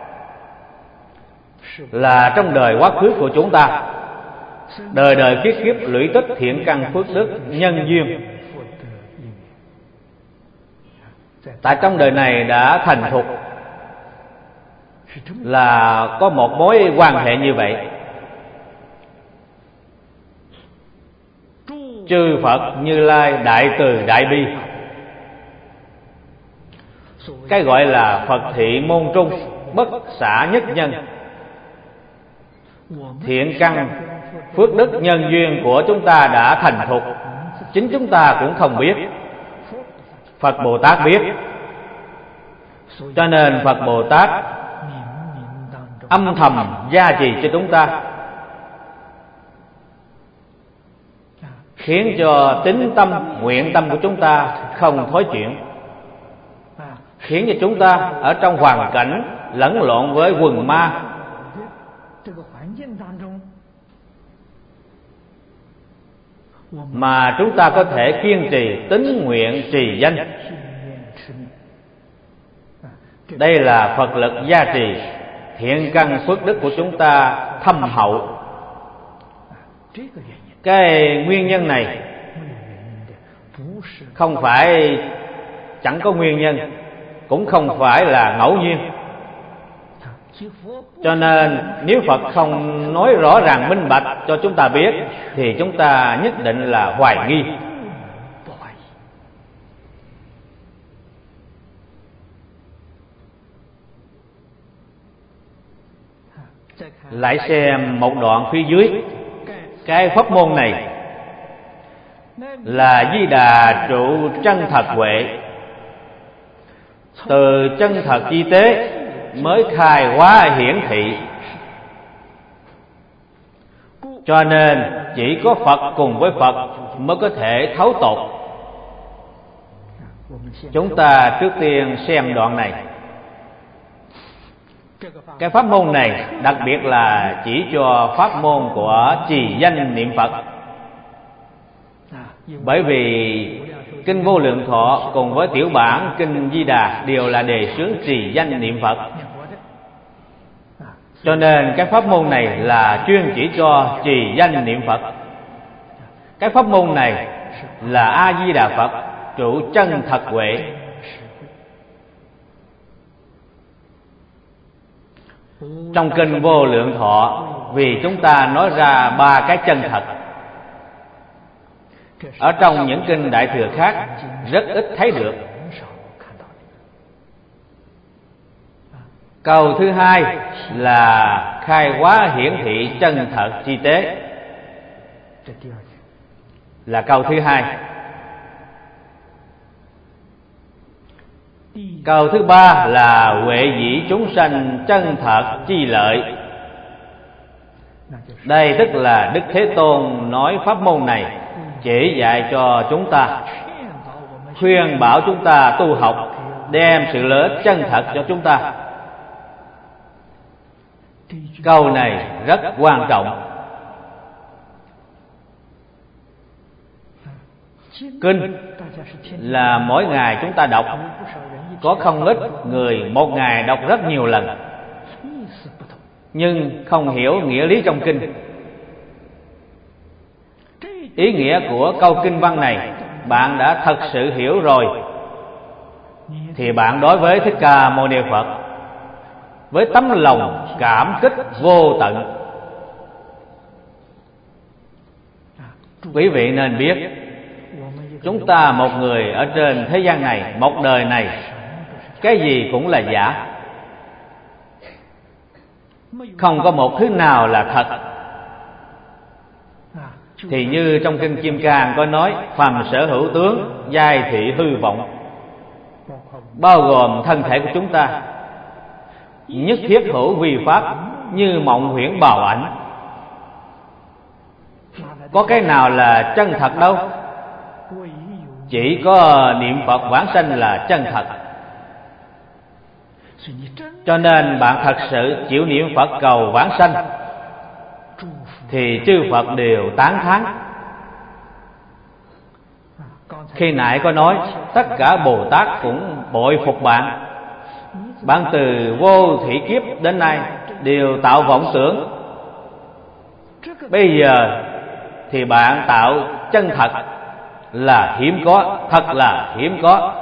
là trong đời quá khứ của chúng ta, đời đời kiếp kiếp lũy tích thiện căn phước đức nhân duyên, tại trong đời này đã thành thục, là có một mối quan hệ như vậy. Chư Phật Như Lai đại từ đại bi, cái gọi là Phật thị môn trung, bất xả nhất nhân. Thiện căn phước đức nhân duyên của chúng ta đã thành thục, chính chúng ta cũng không biết, Phật Bồ Tát biết. Cho nên Phật Bồ Tát âm thầm gia trì cho chúng ta, khiến cho tín tâm, nguyện tâm của chúng ta không thối chuyển, khiến cho chúng ta ở trong hoàn cảnh lẫn lộn với quần ma, mà chúng ta có thể kiên trì tín nguyện trì danh. Đây là Phật lực gia trì, thiện căn phước đức của chúng ta thâm hậu. Cái nguyên nhân này không phải, chẳng có nguyên nhân, cũng không phải là ngẫu nhiên. Cho nên nếu Phật không nói rõ ràng minh bạch cho chúng ta biết, thì chúng ta nhất định là hoài nghi. Lại xem một đoạn phía dưới. Cái pháp môn này là Di Đà trụ chân thật huệ, từ chân thật chi tế mới khai hóa hiển thị. Cho nên chỉ có Phật cùng với Phật mới có thể thấu tột. Chúng ta trước tiên xem đoạn này. Cái pháp môn này đặc biệt là chỉ cho pháp môn của trì danh niệm Phật. Bởi vì kinh Vô Lượng Thọ cùng với tiểu bản kinh Di Đà đều là đề xướng trì danh niệm Phật. Cho nên cái pháp môn này là chuyên chỉ cho trì danh niệm Phật. Cái pháp môn này là A Di Đà Phật trụ chân thật huệ. Trong kinh Vô Lượng Thọ, vì chúng ta nói ra ba cái chân thật. Ở trong những kinh Đại Thừa khác rất ít thấy được. Câu thứ hai là khai hóa hiển thị chân thật chi tế, là câu thứ hai. Câu thứ ba là huệ dĩ chúng sanh chân thật chi lợi. Đây tức là Đức Thế Tôn nói pháp môn này chỉ dạy cho chúng ta, khuyên bảo chúng ta tu học, đem sự lợi ích chân thật cho chúng ta. Câu này rất quan trọng. Kinh là mỗi ngày chúng ta đọc, có không ít người một ngày đọc rất nhiều lần, nhưng không hiểu nghĩa lý trong kinh. Ý nghĩa của câu kinh văn này bạn đã thật sự hiểu rồi, thì bạn đối với Thích Ca Mâu Ni Phật với tấm lòng cảm kích vô tận. Quý vị nên biết, chúng ta một người ở trên thế gian này, một đời này, cái gì cũng là giả, không có một thứ nào là thật. Thì như trong kinh Kim Cang có nói, phàm sở hữu tướng, giai thị hư vọng, bao gồm thân thể của chúng ta, nhất thiết hữu vi pháp, như mộng huyễn bào ảnh. Có cái nào là chân thật đâu, chỉ có niệm Phật vãng sanh là chân thật. Cho nên bạn thật sự chịu niệm Phật cầu vãng sanh thì chư Phật đều tán thán. Khi nãy có nói tất cả Bồ Tát cũng bội phục bạn. Bạn từ vô thủy kiếp đến nay đều tạo vọng tưởng, bây giờ thì bạn tạo chân thật là hiếm có, thật là hiếm có.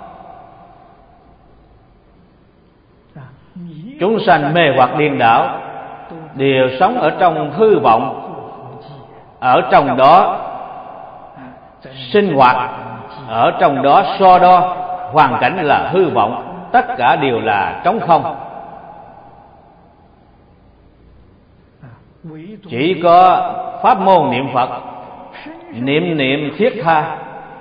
Chúng sanh mê hoặc điên đảo đều sống ở trong hư vọng, ở trong đó sinh hoạt, ở trong đó so đo. Hoàn cảnh là hư vọng, tất cả đều là trống không. Chỉ có pháp môn niệm Phật, niệm niệm thiết tha,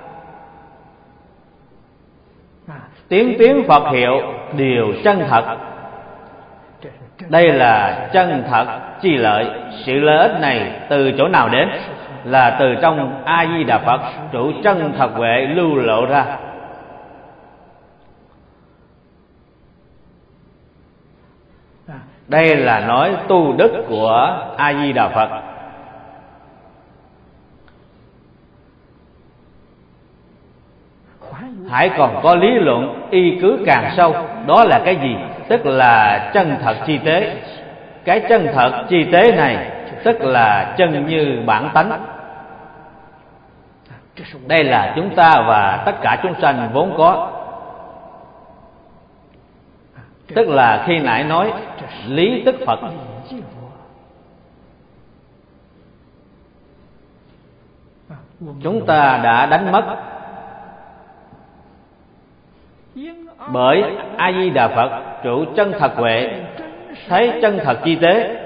tiếng tiếng Phật hiệu đều chân thật. Đây là chân thật chi lợi. Sự lợi ích này từ chỗ nào đến? Là từ trong A Di Đà Phật, chủ chân thật huệ lưu lộ ra. Đây là nói tu đức của A Di Đà Phật. Hãy còn có lý luận y cứ càng sâu. Đó là cái gì? Tức là chân thật chi tế. Cái chân thật chi tế này tức là chân như bản tánh. Đây là chúng ta và tất cả chúng sanh vốn có. Tức là khi nãy nói lý tức Phật. Chúng ta đã đánh mất. Bởi A Di Đà Phật chủ chân thật huệ thấy chân thật chi tế,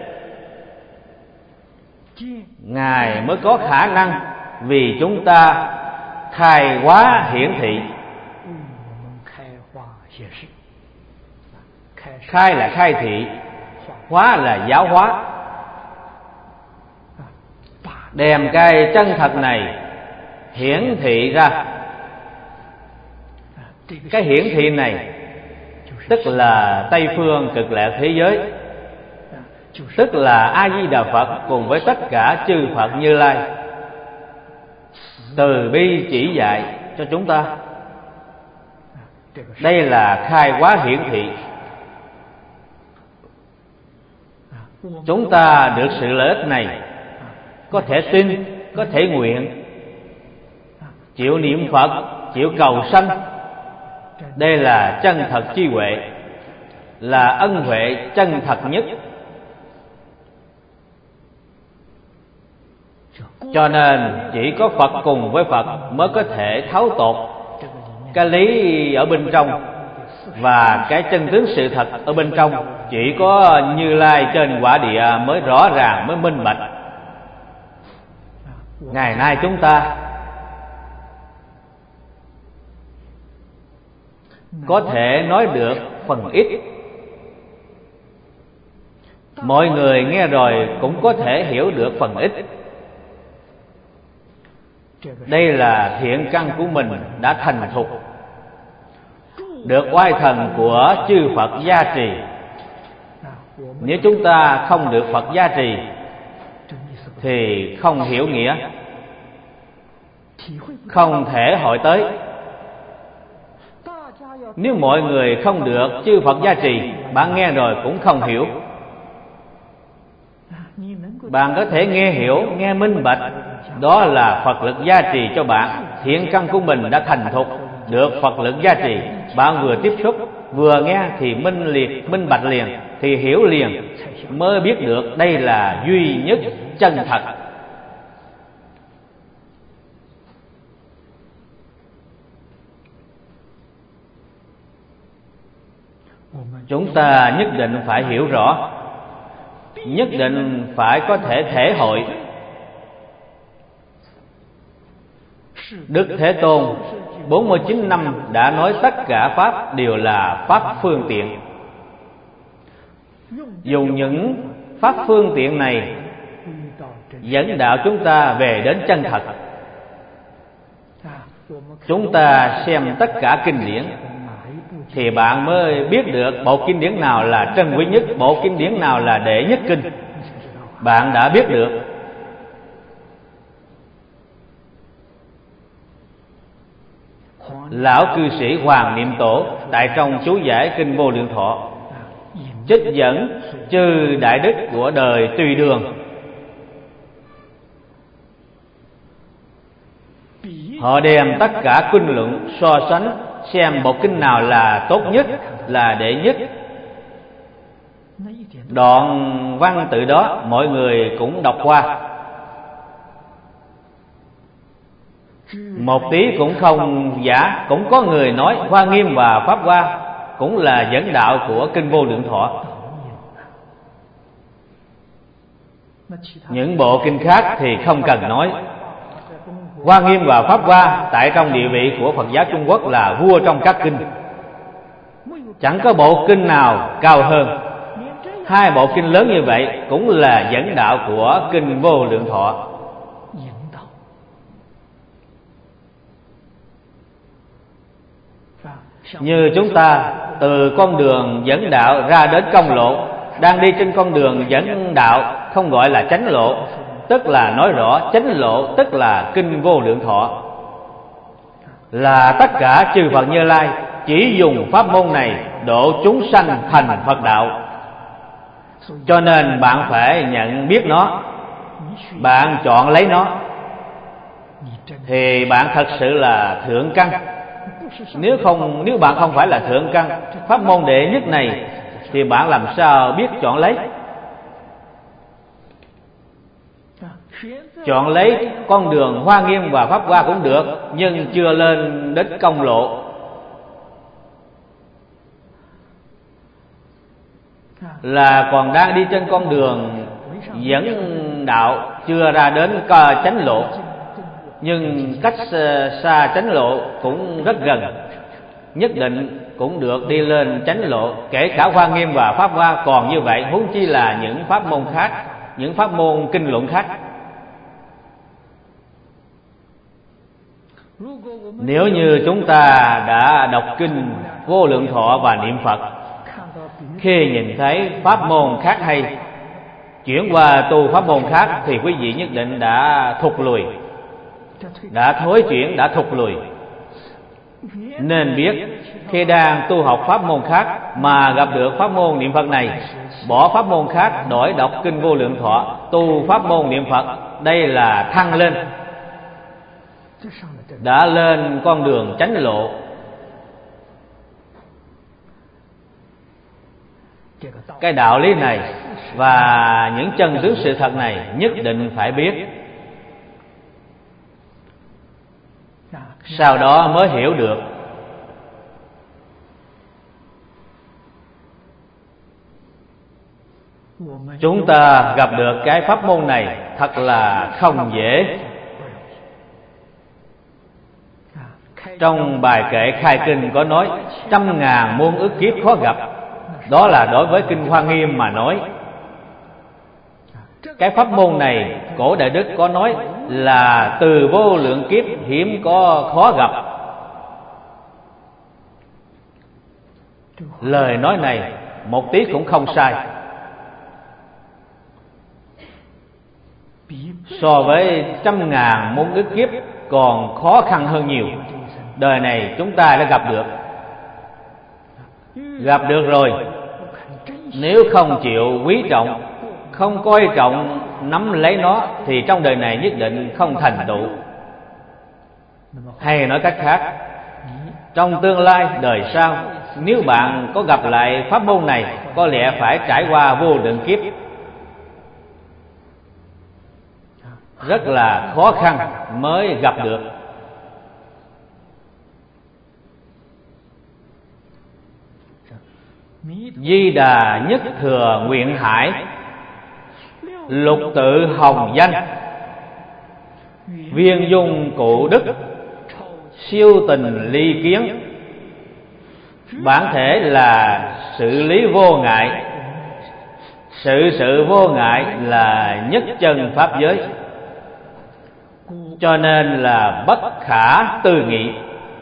Ngài mới có khả năng vì chúng ta khai hóa hiển thị. Khai là khai thị, hóa là giáo hóa. Đem cái chân thật này hiển thị ra. Cái hiển thị này tức là Tây phương cực lạc thế giới, tức là A Di Đà Phật cùng với tất cả chư Phật Như Lai từ bi chỉ dạy cho chúng ta. Đây là khai hóa hiển thị. Chúng ta được sự lợi ích này, có thể tin, có thể nguyện, chịu niệm Phật, chịu cầu sanh. Đây là chân thật chi huệ, là ân huệ chân thật nhất. Cho nên chỉ có Phật cùng với Phật mới có thể thấu tột cái lý ở bên trong và cái chân tướng sự thật ở bên trong. Chỉ có Như Lai trên quả địa mới rõ ràng, mới minh bạch. Ngày nay chúng ta có thể nói được phần ít. Mọi người nghe rồi cũng có thể hiểu được phần ít. Đây là thiện căn của mình đã thành thục, được oai thần của chư Phật gia trì. Nếu chúng ta không được Phật gia trì thì không hiểu nghĩa, không thể hội tới. Nếu mọi người không được chư Phật gia trì, bạn nghe rồi cũng không hiểu. Bạn có thể nghe hiểu, nghe minh bạch, đó là Phật lực gia trì cho bạn. Thiện căn của mình đã thành thục, được Phật lực gia trì, bạn vừa tiếp xúc vừa nghe thì minh liệt minh bạch liền, thì hiểu liền, mới biết được đây là duy nhất chân thật. Chúng ta nhất định phải hiểu rõ, nhất định phải có thể thể hội. Đức Thế Tôn bốn mươi chín năm đã nói tất cả pháp đều là pháp phương tiện. Dùng những pháp phương tiện này dẫn đạo chúng ta về đến chân thật. Chúng ta xem tất cả kinh điển thì bạn mới biết được bộ kinh điển nào là trân quý nhất, bộ kinh điển nào là đệ nhất kinh. Bạn đã biết được. Lão cư sĩ Hoàng Niệm Tổ tại trong chú giải kinh Vô Lượng Thọ trích dẫn chư đại đức của đời Tùy Đường. Họ đem tất cả kinh luận so sánh, xem bộ kinh nào là tốt nhất, là đệ nhất. Đoạn văn tự đó mọi người cũng đọc qua, một tí cũng không giả. Cũng có người nói Hoa Nghiêm và Pháp Hoa cũng là dẫn đạo của kinh Vô Lượng Thọ. Những bộ kinh khác thì không cần nói. Hoa Nghiêm và Pháp Hoa tại trong địa vị của Phật giáo Trung Quốc là vua trong các kinh, chẳng có bộ kinh nào cao hơn. Hai bộ kinh lớn như vậy cũng là dẫn đạo của kinh Vô Lượng Thọ. Như chúng ta từ con đường dẫn đạo ra đến công lộ, đang đi trên con đường dẫn đạo không gọi là chánh lộ, tức là nói rõ chánh lộ, tức là kinh Vô Lượng Thọ. Là tất cả chư Phật Như Lai chỉ dùng pháp môn này độ chúng sanh thành Phật đạo. Cho nên bạn phải nhận biết nó, bạn chọn lấy nó, thì bạn thật sự là thượng căn. Nếu không, nếu bạn không phải là thượng căn, pháp môn đệ nhất này, thì bạn làm sao biết chọn lấy? Chọn lấy con đường Hoa Nghiêm và Pháp Hoa cũng được, nhưng chưa lên đến công lộ. Là còn đang đi trên con đường dẫn đạo, chưa ra đến chánh lộ, nhưng cách xa chánh lộ cũng rất gần, nhất định cũng được đi lên chánh lộ. Kể cả Hoa Nghiêm và Pháp Hoa còn như vậy, huống chi là những pháp môn khác, những pháp môn kinh luận khác. Nếu như chúng ta đã đọc kinh Vô Lượng Thọ và niệm Phật, khi nhìn thấy pháp môn khác hay, chuyển qua tu pháp môn khác, thì quý vị nhất định đã thụt lùi, đã thối chuyển, đã thụt lùi. Nên biết khi đang tu học pháp môn khác mà gặp được pháp môn niệm Phật này, bỏ pháp môn khác đổi đọc kinh Vô Lượng Thọ, tu pháp môn niệm Phật, đây là thăng lên, đã lên con đường chánh lộ. Cái đạo lý này và những chân tướng sự thật này nhất định phải biết, sau đó mới hiểu được. Chúng ta gặp được cái pháp môn này thật là không dễ. Trong bài kệ khai kinh có nói trăm ngàn muôn ức kiếp khó gặp. Đó là đối với kinh Hoa Nghiêm mà nói. Cái pháp môn này cổ đại đức có nói là từ vô lượng kiếp hiếm có khó gặp. Lời nói này một tí cũng không sai. So với trăm ngàn muôn ức kiếp còn khó khăn hơn nhiều. Đời này chúng ta đã gặp được. Gặp được rồi, nếu không chịu quý trọng, không coi trọng nắm lấy nó, thì trong đời này nhất định không thành tựu. Hay nói cách khác, trong tương lai đời sau, nếu bạn có gặp lại pháp môn này, có lẽ phải trải qua vô lượng kiếp, rất là khó khăn mới gặp được. Di Đà nhất thừa nguyện hải, lục tự hồng danh, viên dung cụ đức, siêu tình ly kiến. Bản thể là sự lý vô ngại, sự sự vô ngại là nhất chân pháp giới, cho nên là bất khả tư nghị.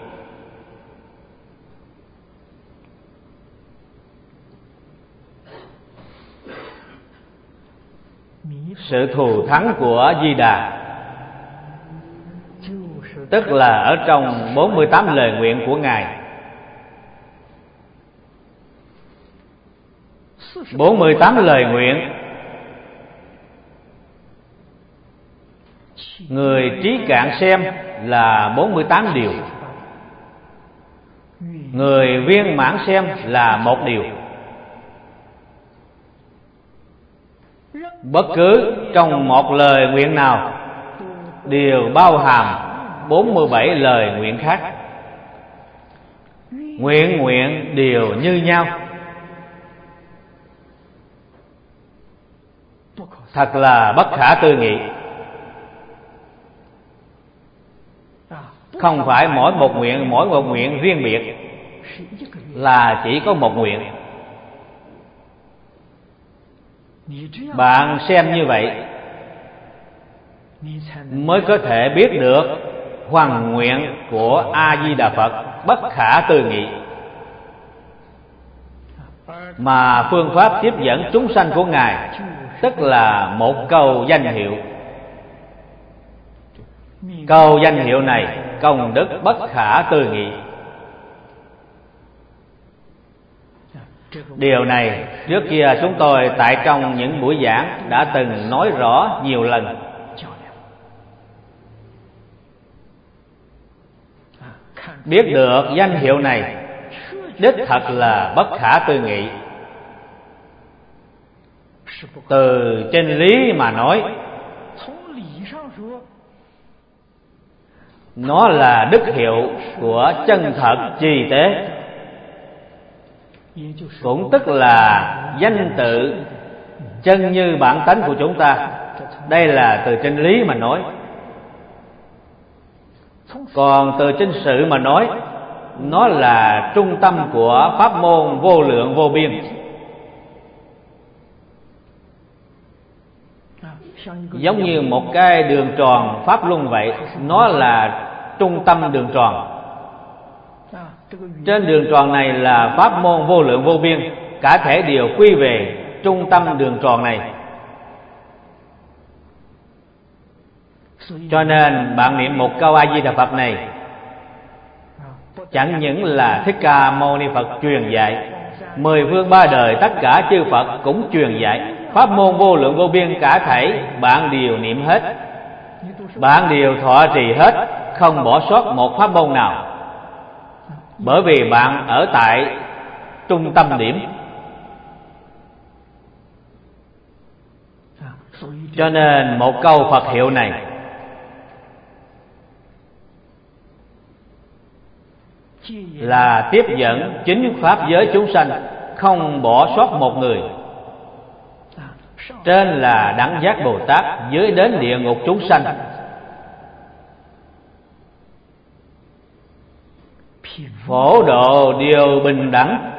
Sự thù thắng của Di Đà tức là ở trong bốn mươi tám lời nguyện của Ngài. bốn mươi tám lời nguyện, người trí cạn xem là bốn mươi tám điều, người viên mãn xem là một điều. Bất cứ trong một lời nguyện nào đều bao hàm bốn mươi bảy lời nguyện khác. Nguyện nguyện đều như nhau, thật là bất khả tư nghị. Không phải mỗi một nguyện, mỗi một nguyện riêng biệt là chỉ có một nguyện. Bạn xem như vậy mới có thể biết được hoằng nguyện của A Di Đà Phật bất khả tư nghị. Mà phương pháp tiếp dẫn chúng sanh của Ngài tức là một câu danh hiệu. Câu danh hiệu này công đức bất khả tư nghị. Điều này trước kia chúng tôi tại trong những buổi giảng đã từng nói rõ nhiều lần. Biết được danh hiệu này đích thật là bất khả tư nghị. Từ trên lý mà nói, nó là đức hiệu của chân thật trì tế, cũng tức là danh tự chân như bản tánh của chúng ta. Đây là từ trên lý mà nói. Còn từ trên sự mà nói, nó là trung tâm của pháp môn vô lượng vô biên. Giống như một cái đường tròn pháp luân vậy, nó là trung tâm đường tròn. Trên đường tròn này là pháp môn vô lượng vô biên, cả thể đều quy về trung tâm đường tròn này. Cho nên bạn niệm một câu A Di Đà Phật này chẳng những là Thích Ca Mâu Ni Phật truyền dạy, mười phương ba đời tất cả chư Phật cũng truyền dạy, pháp môn vô lượng vô biên cả thảy bạn đều niệm hết, bạn đều thọ trì hết, không bỏ sót một pháp môn nào. Bởi vì bạn ở tại trung tâm điểm. Cho nên một câu Phật hiệu này là tiếp dẫn chính pháp giới chúng sanh, không bỏ sót một người. Trên là đẳng giác Bồ Tát, dưới đến địa ngục chúng sanh. Phổ độ điều bình đẳng.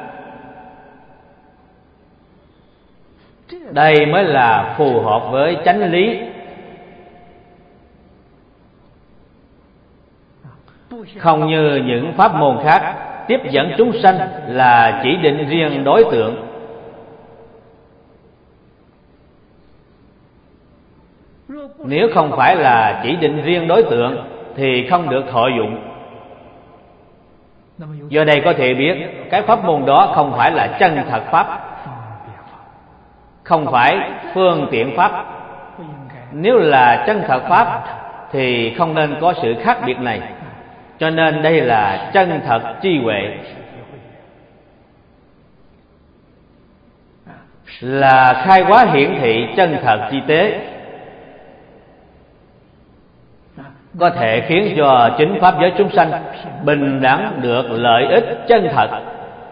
Đây mới là phù hợp với chánh lý. Không như những pháp môn khác, tiếp dẫn chúng sanh là chỉ định riêng đối tượng. Nếu không phải là chỉ định riêng đối tượng thì không được thọ dụng. Do đây có thể biết cái pháp môn đó không phải là chân thật pháp, không phải phương tiện pháp. Nếu là chân thật pháp thì không nên có sự khác biệt này. Cho nên đây là chân thật trí huệ, là khai hóa hiển thị chân thật chi tế, có thể khiến cho chính pháp giới chúng sanh bình đẳng được lợi ích chân thật.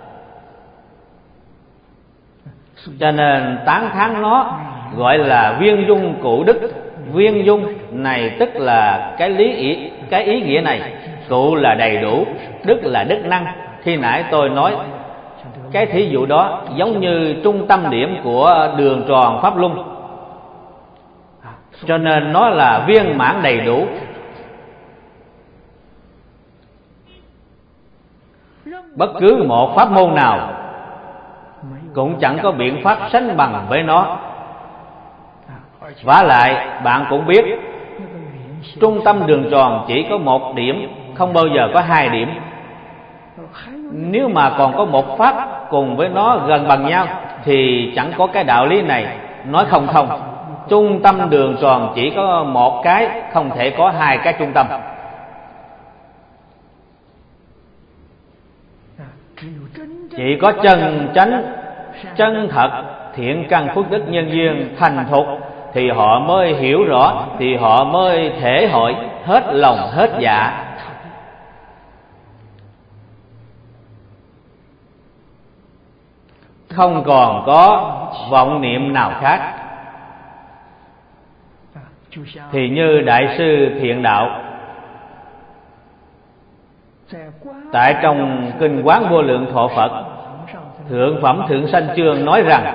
Cho nên tán thán nó gọi là viên dung cụ đức. Viên dung này tức là cái lý ý, cái ý nghĩa này. Cụ là đầy đủ, đức là đức năng. Khi nãy tôi nói cái thí dụ đó giống như trung tâm điểm của đường tròn pháp luân, cho nên nó là viên mãn đầy đủ. Bất cứ một pháp môn nào cũng chẳng có biện pháp sánh bằng với nó. Vả lại bạn cũng biết, trung tâm đường tròn chỉ có một điểm, không bao giờ có hai điểm. Nếu mà còn có một pháp cùng với nó gần bằng nhau thì chẳng có cái đạo lý này. Nói không thông, trung tâm đường tròn chỉ có một cái, không thể có hai cái trung tâm. Chỉ có chân chánh, chân thật, thiện căn phước đức nhân duyên thành thục thì họ mới hiểu rõ, thì họ mới thể hội hết lòng hết dạ. Không còn có vọng niệm nào khác. Thì như Đại sư Thiện Đạo tại trong Kinh Quán Vô Lượng Thọ Phật Thượng Phẩm Thượng Sanh Chương nói rằng,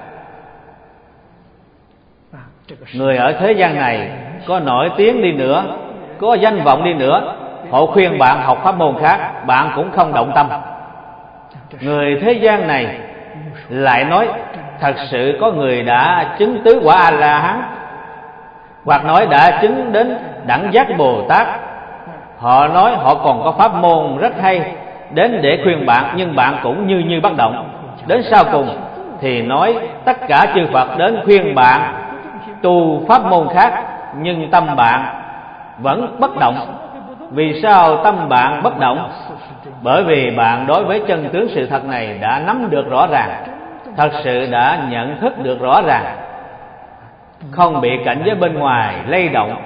người ở thế gian này có nổi tiếng đi nữa, có danh vọng đi nữa, họ khuyên bạn học pháp môn khác, bạn cũng không động tâm. Người thế gian này lại nói thật sự có người đã chứng tứ quả A-la-hán, hoặc nói đã chứng đến đẳng giác Bồ Tát. Họ nói họ còn có pháp môn rất hay đến để khuyên bạn, nhưng bạn cũng như như bất động. Đến sau cùng thì nói tất cả chư Phật đến khuyên bạn tu pháp môn khác, nhưng tâm bạn vẫn bất động. Vì sao tâm bạn bất động? Bởi vì bạn đối với chân tướng sự thật này đã nắm được rõ ràng, thật sự đã nhận thức được rõ ràng, không bị cảnh giới bên ngoài lay động,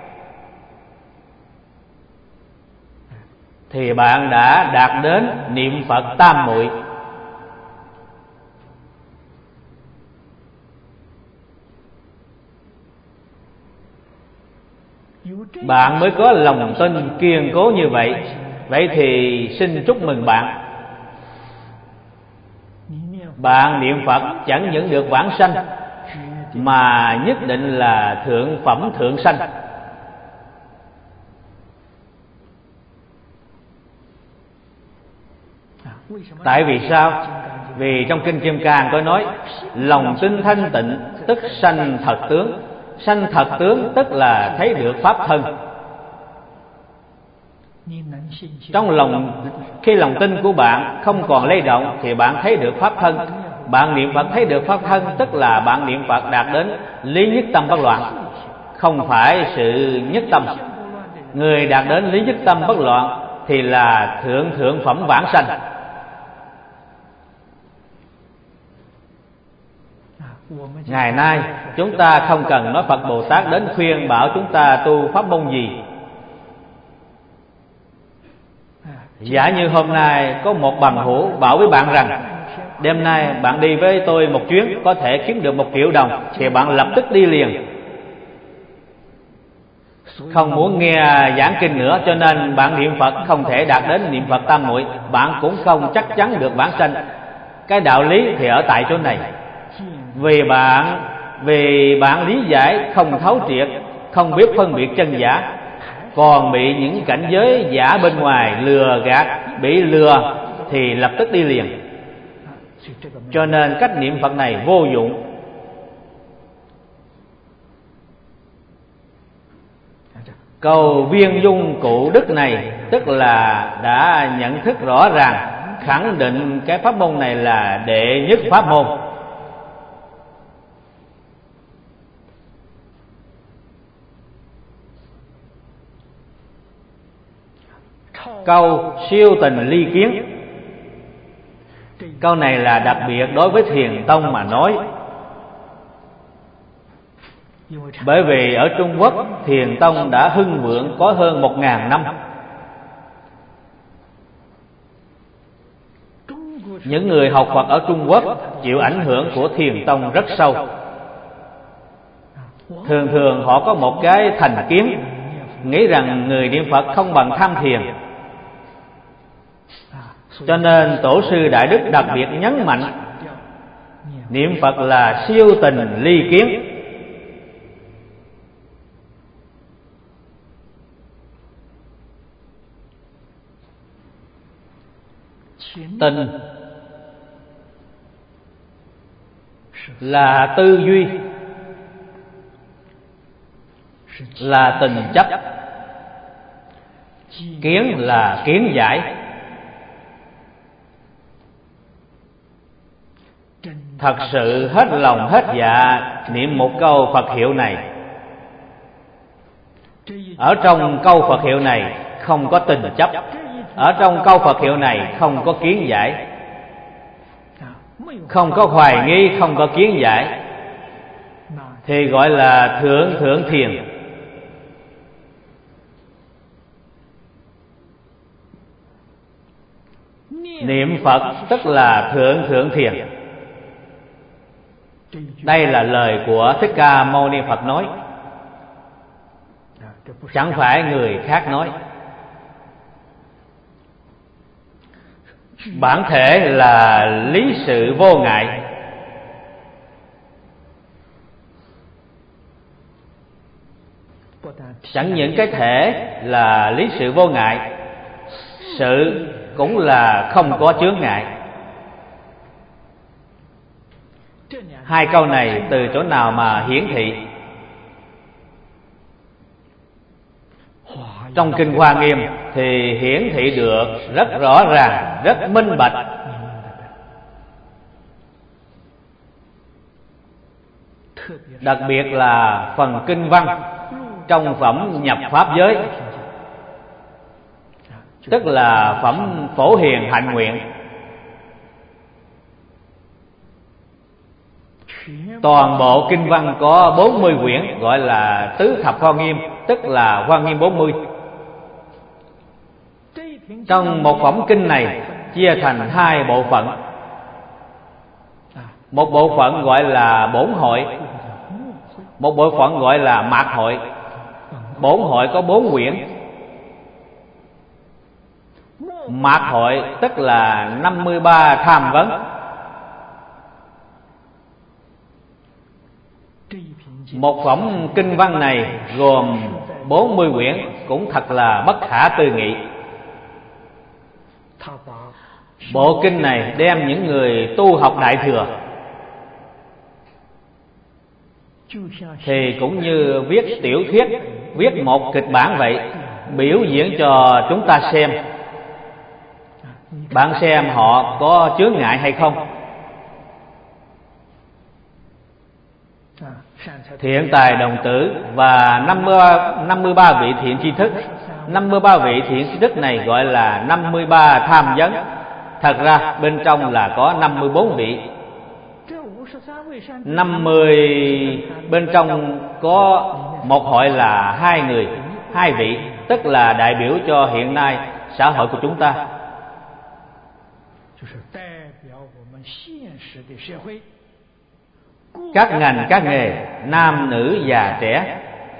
thì bạn đã đạt đến niệm Phật tam muội. Bạn mới có lòng tin kiên cố như vậy. Vậy thì xin chúc mừng bạn. Bạn niệm Phật chẳng những được vãng sanh, mà nhất định là thượng phẩm thượng sanh. Tại vì sao? Vì trong Kinh Kim Cang có nói lòng tin thanh tịnh tức sanh thật tướng. Sanh thật tướng tức là thấy được pháp thân. Trong lòng, khi lòng tin của bạn không còn lay động thì bạn thấy được pháp thân. Bạn niệm Phật thấy được pháp thân, tức là bạn niệm Phật đạt đến lý nhất tâm bất loạn, không phải sự nhất tâm. Người đạt đến lý nhất tâm bất loạn thì là thượng thượng phẩm vãng sanh. Ngày nay chúng ta không cần nói Phật Bồ Tát đến khuyên bảo chúng ta tu pháp môn gì. Giả như hôm nay có một bằng hữu bảo với bạn rằng đêm nay bạn đi với tôi một chuyến, có thể kiếm được một triệu đồng, thì bạn lập tức đi liền, không muốn nghe giảng kinh nữa. Cho nên bạn niệm Phật không thể đạt đến niệm Phật tam muội, bạn cũng không chắc chắn được vãng sanh. Cái đạo lý thì ở tại chỗ này. Vì bạn vì bạn lý giải không thấu triệt, không biết phân biệt chân giả, còn bị những cảnh giới giả bên ngoài lừa gạt, bị lừa thì lập tức đi liền. Cho nên cách niệm Phật này vô dụng. Cầu viên dung cụ đức này tức là đã nhận thức rõ ràng, khẳng định cái pháp môn này là đệ nhất pháp môn. câu siêu tình ly kiến. Câu này là đặc biệt đối với Thiền tông mà nói. Bởi vì ở Trung Quốc, Thiền tông đã hưng vượng có hơn một ngàn năm. Những người học Phật ở Trung Quốc chịu ảnh hưởng của Thiền tông rất sâu. Thường thường họ có một cái thành kiến, nghĩ rằng người niệm Phật không bằng tham thiền. Cho nên Tổ sư Đại Đức đặc biệt nhấn mạnh niệm Phật là siêu tình ly kiến. Tình là tư duy, là tình chấp. Kiến là kiến giải. Thật sự hết lòng hết dạ niệm một câu Phật hiệu này. Ở trong câu Phật hiệu này không có tình chấp. Ở trong câu Phật hiệu này không có kiến giải. Không có hoài nghi, không có kiến giải, thì gọi là thượng thượng thiền. Niệm Phật tức là thượng thượng thiền. Đây là lời của Thích Ca Mâu Ni Phật nói, chẳng phải người khác nói. Bản thể là lý sự vô ngại. Chẳng những cái thể là lý sự vô ngại, sự cũng là không có chướng ngại. Hai câu này từ chỗ nào mà hiển thị? Trong Kinh Hoa Nghiêm thì hiển thị được rất rõ ràng, rất minh bạch. Đặc biệt là phần kinh văn trong phẩm Nhập Pháp Giới, tức là phẩm Phổ Hiền Hạnh Nguyện. Toàn bộ kinh văn có bốn mươi quyển, gọi là Tứ Thập Hoa Nghiêm, tức là Hoa Nghiêm bốn mươi. Trong một phẩm kinh này chia thành hai bộ phận. Một bộ phận gọi là Bổn Hội, một bộ phận gọi là Mạt Hội. Bổn Hội có bốn quyển. Mạt Hội tức là năm mươi ba tham vấn. Một phẩm kinh văn này gồm bốn mươi quyển, cũng thật là bất khả tư nghị. Bộ kinh này đem những người tu học Đại Thừa thì cũng như viết tiểu thuyết, viết một kịch bản vậy, biểu diễn cho chúng ta xem. Bạn xem họ có chướng ngại hay không? Thiện tài đồng tử và năm mươi ba vị thiện tri thức. năm mươi ba vị thiện tri thức này gọi là năm mươi ba tham vấn. Thật ra bên trong là có năm mươi bốn vị. năm mươi bên trong có một hội là hai người, hai vị, tức là đại biểu cho hiện nay xã hội của chúng ta. Các ngành các nghề, nam nữ già trẻ.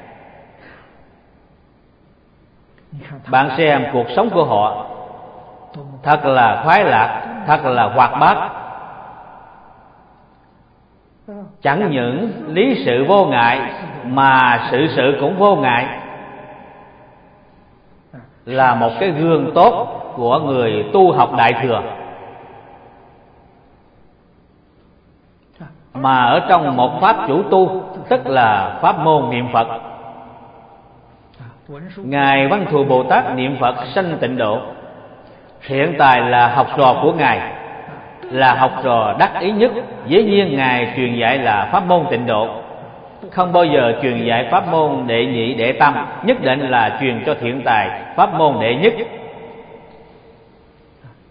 Bạn xem cuộc sống của họ thật là khoái lạc, thật là hoạt bát. Chẳng những lý sự vô ngại mà sự sự cũng vô ngại, là một cái gương tốt của người tu học Đại Thừa. Mà ở trong một pháp chủ tu, tức là pháp môn niệm Phật, Ngài Văn Thù Bồ Tát niệm Phật sanh tịnh độ. Hiện tại là học trò của Ngài, là học trò đắc ý nhất. Dĩ nhiên Ngài truyền dạy là pháp môn tịnh độ, không bao giờ truyền dạy pháp môn đệ nhị đệ tam, nhất định là truyền cho thiện tài pháp môn đệ nhất.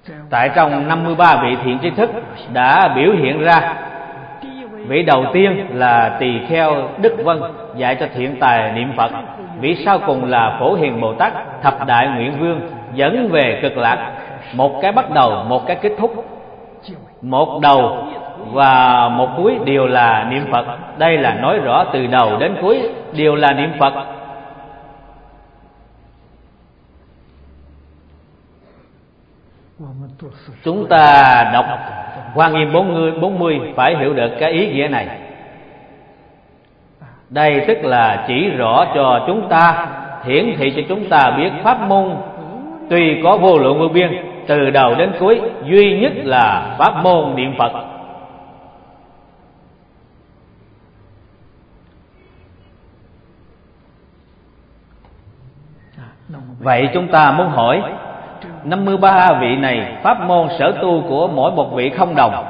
Tại trong năm mươi ba vị thiện tri thức đã biểu hiện ra. Vị đầu tiên là Tỳ Kheo Đức Vân dạy cho thiện tài niệm Phật. Vị sau cùng là Phổ Hiền Bồ Tát thập đại nguyện vương dẫn về cực lạc. Một cái bắt đầu, một cái kết thúc. Một đầu và một cuối đều là niệm Phật. Đây là nói rõ từ đầu đến cuối đều là niệm Phật. Chúng ta đọc Hoa Nghiêm bốn mươi phải hiểu được cái ý nghĩa này. Đây tức là chỉ rõ cho chúng ta, hiển thị cho chúng ta biết pháp môn tuy có vô lượng vô biên, từ đầu đến cuối duy nhất là pháp môn niệm Phật. Vậy chúng ta muốn hỏi, năm mươi ba vị này pháp môn sở tu của mỗi một vị không đồng.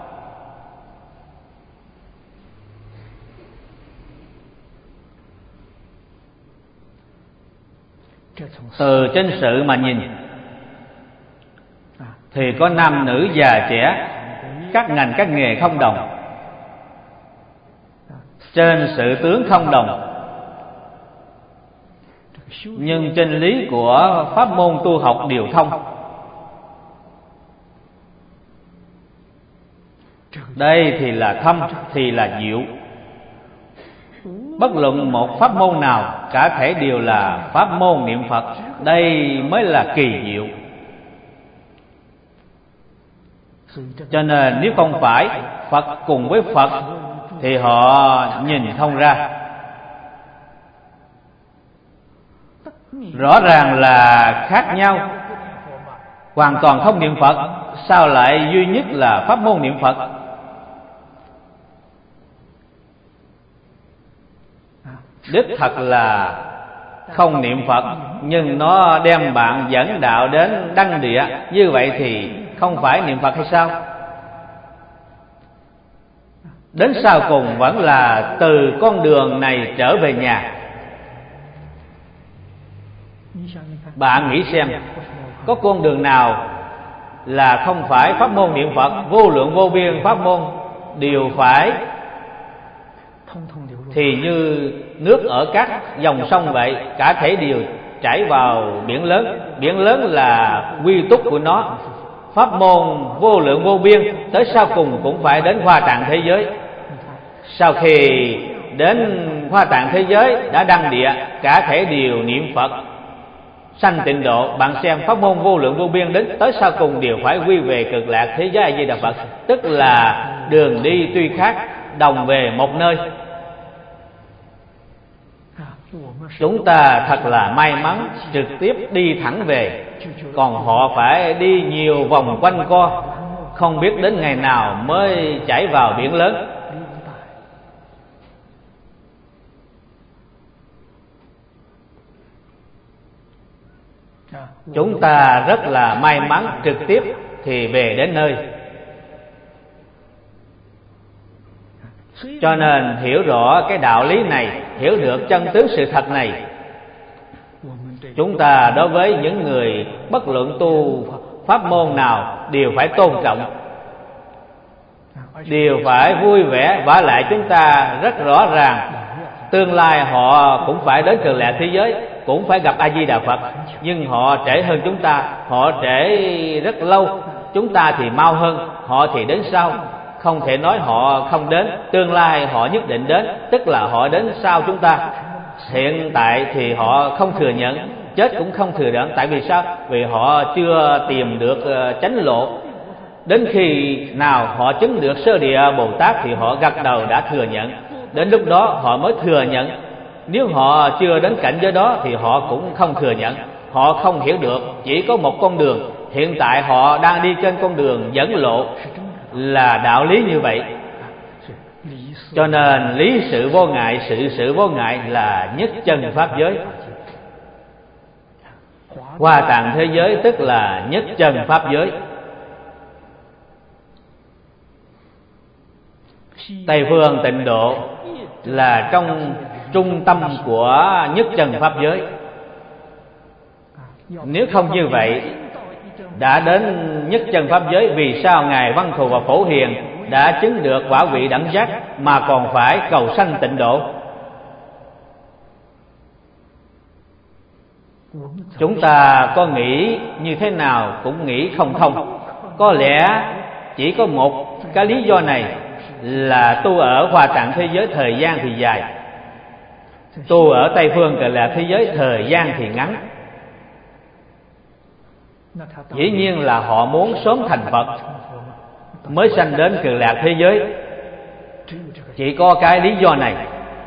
Từ trên sự mà nhìn thì có nam nữ già trẻ, các ngành các nghề không đồng. Trên sự tướng không đồng, nhưng trên lý của pháp môn tu học đều thông. Đây thì là thâm, thì là diệu. Bất luận một pháp môn nào, cả thể đều là pháp môn niệm Phật. Đây mới là kỳ diệu. Cho nên nếu không phải Phật cùng với Phật thì họ nhìn không ra. Rõ ràng là khác nhau, hoàn toàn không niệm Phật, sao lại duy nhất là pháp môn niệm Phật? Đích thật là không niệm Phật, nhưng nó đem bạn dẫn đạo đến đăng địa. Như vậy thì không phải niệm Phật hay sao? Đến sau cùng vẫn là từ con đường này trở về nhà. Bạn nghĩ xem, có con đường nào là không phải pháp môn niệm Phật? Vô lượng vô biên pháp môn đều phải, thì như nước ở các dòng sông vậy, cả thể đều chảy vào biển lớn. Biển lớn là quy túc của nó. Pháp môn vô lượng vô biên tới sau cùng cũng phải đến Hoa Tạng thế giới. Sau khi đến Hoa Tạng thế giới đã đăng địa, cả thể đều niệm Phật sanh tịnh độ. Bạn xem, pháp môn vô lượng vô biên đến tới sau cùng đều phải quy về cực lạc thế giới A Di Đà Phật. Tức là đường đi tuy khác, đồng về một nơi. Chúng ta thật là may mắn trực tiếp đi thẳng về, còn họ phải đi nhiều vòng quanh co, không biết đến ngày nào mới chảy vào biển lớn. Chúng ta rất là may mắn trực tiếp thì về đến nơi. Cho nên hiểu rõ cái đạo lý này, hiểu được chân tướng sự thật này, chúng ta đối với những người bất luận tu pháp môn nào đều phải tôn trọng, đều phải vui vẻ. Vả lại chúng ta rất rõ ràng tương lai họ cũng phải đến cực lạc thế giới, cũng phải gặp A Di Đà Phật, nhưng họ trễ hơn chúng ta, họ trễ rất lâu. Chúng ta thì mau hơn, họ thì đến sau. Không thể nói họ không đến, tương lai họ nhất định đến, tức là họ đến sau chúng ta. Hiện tại thì họ không thừa nhận, chết cũng không thừa nhận. Tại vì sao? Vì họ chưa tìm được chánh lộ. Đến khi nào họ chứng được sơ địa Bồ Tát thì họ gật đầu đã thừa nhận. Đến lúc đó họ mới thừa nhận. Nếu họ chưa đến cảnh giới đó thì họ cũng không thừa nhận. Họ không hiểu được chỉ có một con đường. Hiện tại họ đang đi trên con đường dẫn lộ, là đạo lý như vậy. Cho nên lý sự vô ngại, sự sự vô ngại là nhất chân pháp giới. Hoa Tạng thế giới tức là nhất chân pháp giới. Tây phương tịnh độ là trong trung tâm của nhất chân pháp giới. Nếu không như vậy, đã đến nhất chân pháp giới, vì sao ngài Văn Thù và Phổ Hiền đã chứng được quả vị đẳng giác mà còn phải cầu sanh tịnh độ? Chúng ta có nghĩ như thế nào cũng nghĩ không thông. Có lẽ chỉ có một cái lý do này là tu ở Hoa Tạng thế giới thời gian thì dài, tu ở Tây Phương Cực Lạc thế giới thời gian thì ngắn. Dĩ nhiên là họ muốn sớm thành Phật mới sanh đến Cực Lạc thế giới. Chỉ có cái lý do này.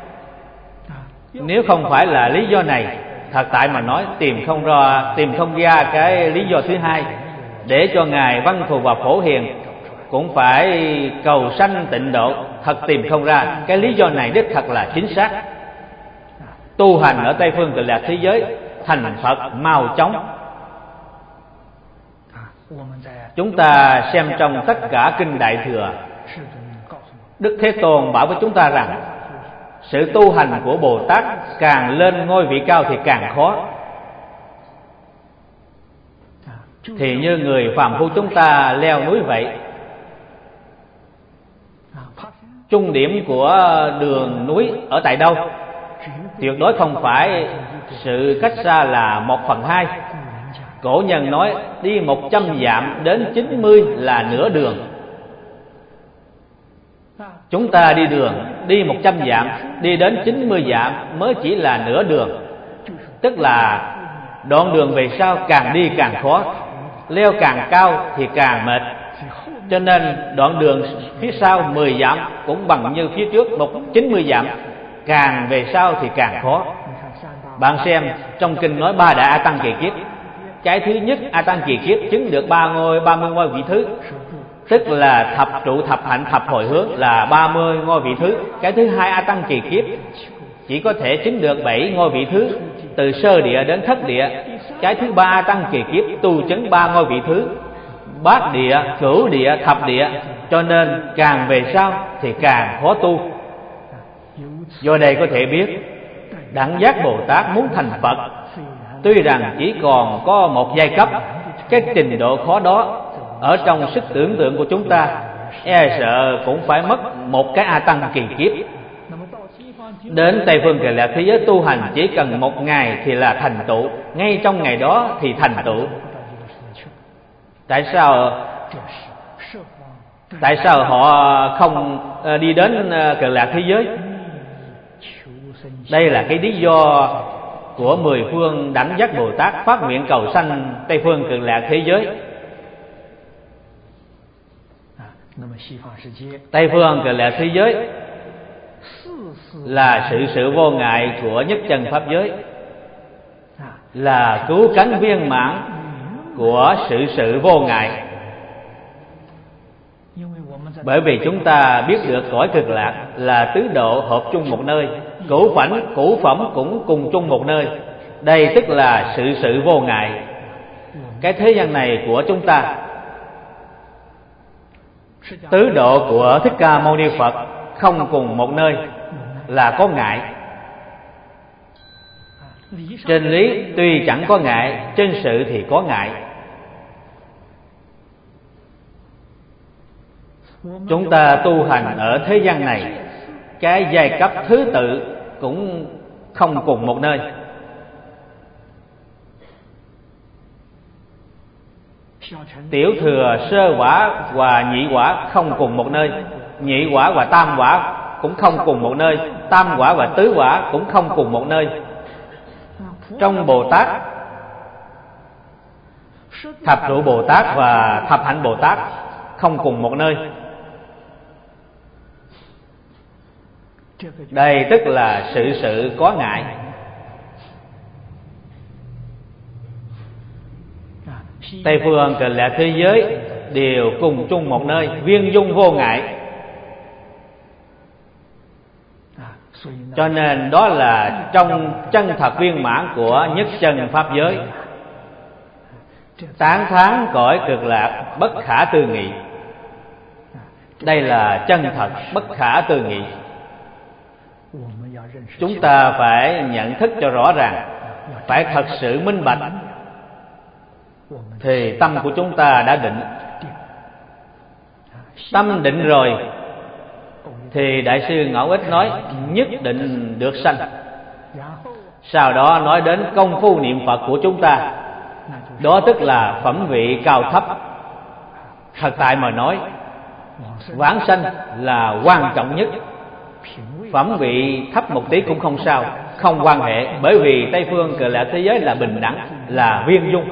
Nếu không phải là lý do này, thật tại mà nói tìm không ra tìm không ra cái lý do thứ hai để cho ngài Văn Thù và Phổ Hiền cũng phải cầu sanh tịnh độ. Thật tìm không ra. Cái lý do này đích thật là chính xác. Tu hành ở Tây Phương Cực Lạc thế giới thành Phật mau chóng. Chúng ta xem trong tất cả kinh Đại Thừa, Đức Thế Tôn bảo với chúng ta rằng sự tu hành của Bồ Tát càng lên ngôi vị cao thì càng khó. Thì như người phàm phu chúng ta leo núi vậy. Trung điểm của đường núi ở tại đâu? Tuyệt đối không phải sự cách xa là một phần hai. Cổ nhân nói đi một trăm dặm đến chín mươi là nửa đường. Chúng ta đi đường đi một trăm dặm, đi đến chín mươi dặm mới chỉ là nửa đường. Tức là đoạn đường về sau càng đi càng khó, leo càng cao thì càng mệt. Cho nên đoạn đường phía sau mười dặm cũng bằng như phía trước một chín mươi dặm, càng về sau thì càng khó. Bạn xem trong kinh nói ba đại A Tăng kỳ kiếp. Cái thứ nhất A Tăng kỳ kiếp chứng được ba ngôi ba mươi ngôi vị thứ, tức là thập trụ thập hạnh thập hồi hướng là ba mươi ngôi vị thứ. Cái thứ hai A Tăng kỳ kiếp chỉ có thể chứng được bảy ngôi vị thứ, từ sơ địa đến thất địa. Cái thứ ba A Tăng kỳ kiếp tu chứng ba ngôi vị thứ, bát địa, cửu địa, thập địa. Cho nên càng về sau thì càng khó tu. Do đây có thể biết đẳng giác Bồ Tát muốn thành Phật, tuy rằng chỉ còn có một giai cấp, cái trình độ khó đó ở trong sức tưởng tượng của chúng ta e sợ cũng phải mất một cái A Tăng kỳ kiếp. Đến Tây Phương Cực Lạc thế giới tu hành chỉ cần một ngày thì là thành tựu, ngay trong ngày đó thì thành tựu. Tại sao Tại sao họ không đi đến Cực Lạc thế giới? Đây là cái lý do của mười phương đẳng giác Bồ Tát phát nguyện cầu sanh Tây Phương Cực Lạc thế giới. Tây Phương Cực Lạc thế giới là sự sự vô ngại của nhất chân pháp giới, là cứu cánh viên mãn của sự sự vô ngại. Bởi vì chúng ta biết được cõi Cực Lạc là tứ độ hợp chung một nơi, cửu phẩm cửu phẩm cũng cùng chung một nơi. Đây tức là sự sự vô ngại. Cái thế gian này của chúng ta, tứ độ của Thích Ca Mâu Ni Phật không cùng một nơi là có ngại. Trên lý tuy chẳng có ngại, trên sự thì có ngại. Chúng ta tu hành ở thế gian này, cái giai cấp thứ tự cũng không cùng một nơi. Tiểu thừa, sơ quả và nhị quả không cùng một nơi. Nhị quả và tam quả cũng không cùng một nơi. Tam quả và tứ quả cũng không cùng một nơi. Trong Bồ Tát, thập trụ Bồ Tát và thập hạnh Bồ Tát không cùng một nơi. Đây tức là sự sự có ngại. Tây Phương Cực Lạc thế giới đều cùng chung một nơi, viên dung vô ngại. Cho nên đó là trong chân thật viên mãn của nhất chân pháp giới. Tán thán cõi Cực Lạc bất khả tư nghị. Đây là chân thật bất khả tư nghị. Chúng ta phải nhận thức cho rõ ràng, phải thật sự minh bạch. thì tâm của chúng ta đã định. Tâm định rồi thì Đại sư Ngẫu Ích nói nhất định được sanh. Sau đó nói đến công phu niệm Phật của chúng ta, đó tức là phẩm vị cao thấp. Thật tại mà nói, vãng sanh là quan trọng nhất. Phẩm vị thấp một tí cũng không sao, không quan hệ, bởi vì Tây phương Cực Lạc thế giới là bình đẳng, là viên dung.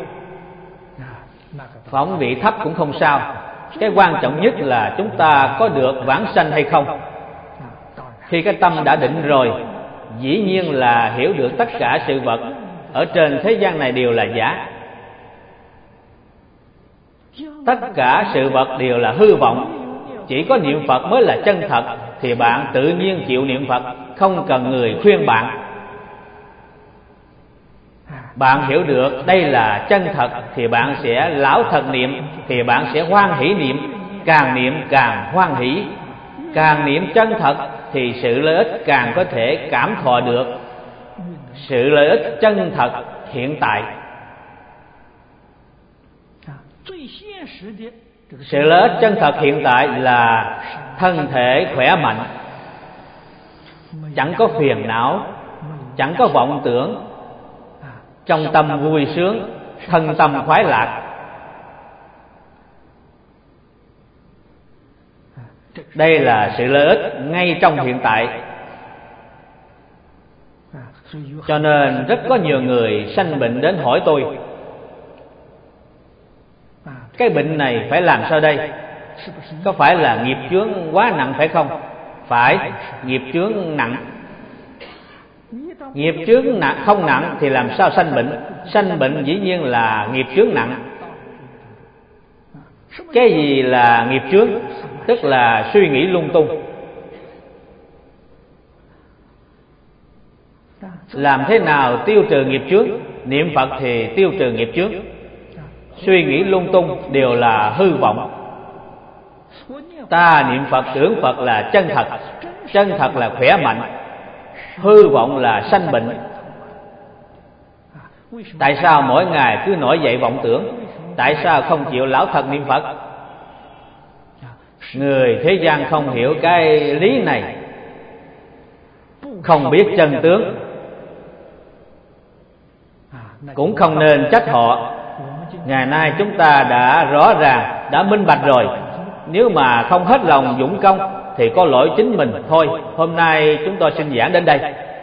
Phẩm vị thấp cũng không sao, cái quan trọng nhất là chúng ta có được vãng sanh hay không. Khi cái tâm đã định rồi, dĩ nhiên là hiểu được tất cả sự vật ở trên thế gian này đều là giả, tất cả sự vật đều là hư vọng, chỉ có niệm Phật mới là chân thật, thì bạn tự nhiên chịu niệm Phật, không cần người khuyên bạn. Bạn hiểu được đây là chân thật thì bạn sẽ lão thật niệm, thì bạn sẽ hoan hỷ niệm, càng niệm càng hoan hỷ. Càng niệm chân thật thì sự lợi ích càng có thể cảm thọ được. Sự lợi ích chân thật hiện tại. Sự lợi ích chân thật hiện tại là thân thể khỏe mạnh, chẳng có phiền não, chẳng có vọng tưởng, trong tâm vui sướng, thân tâm khoái lạc. Đây là sự lợi ích ngay trong hiện tại. Cho nên rất có nhiều người sanh bệnh đến hỏi tôi, cái bệnh này phải làm sao đây? Có phải là nghiệp chướng quá nặng phải không? Phải, nghiệp chướng nặng. Nghiệp chướng nặng không nặng thì làm sao sanh bệnh? Sanh bệnh dĩ nhiên là nghiệp chướng nặng. Cái gì là nghiệp chướng? Tức là suy nghĩ lung tung. Làm thế nào tiêu trừ nghiệp chướng? Niệm Phật thì tiêu trừ nghiệp chướng. Suy nghĩ lung tung đều là hư vọng. Ta niệm Phật tưởng Phật là chân thật, chân thật là khỏe mạnh, hư vọng là sanh bệnh. Tại sao mỗi ngày cứ nổi dậy vọng tưởng? Tại sao không chịu lão thật niệm Phật? Người thế gian không hiểu cái lý này, không biết chân tướng, cũng không nên trách họ. Ngày nay chúng ta đã rõ ràng, đã minh bạch rồi. Nếu mà không hết lòng dũng công thì có lỗi chính mình thôi. Hôm nay chúng tôi xin giảng đến đây.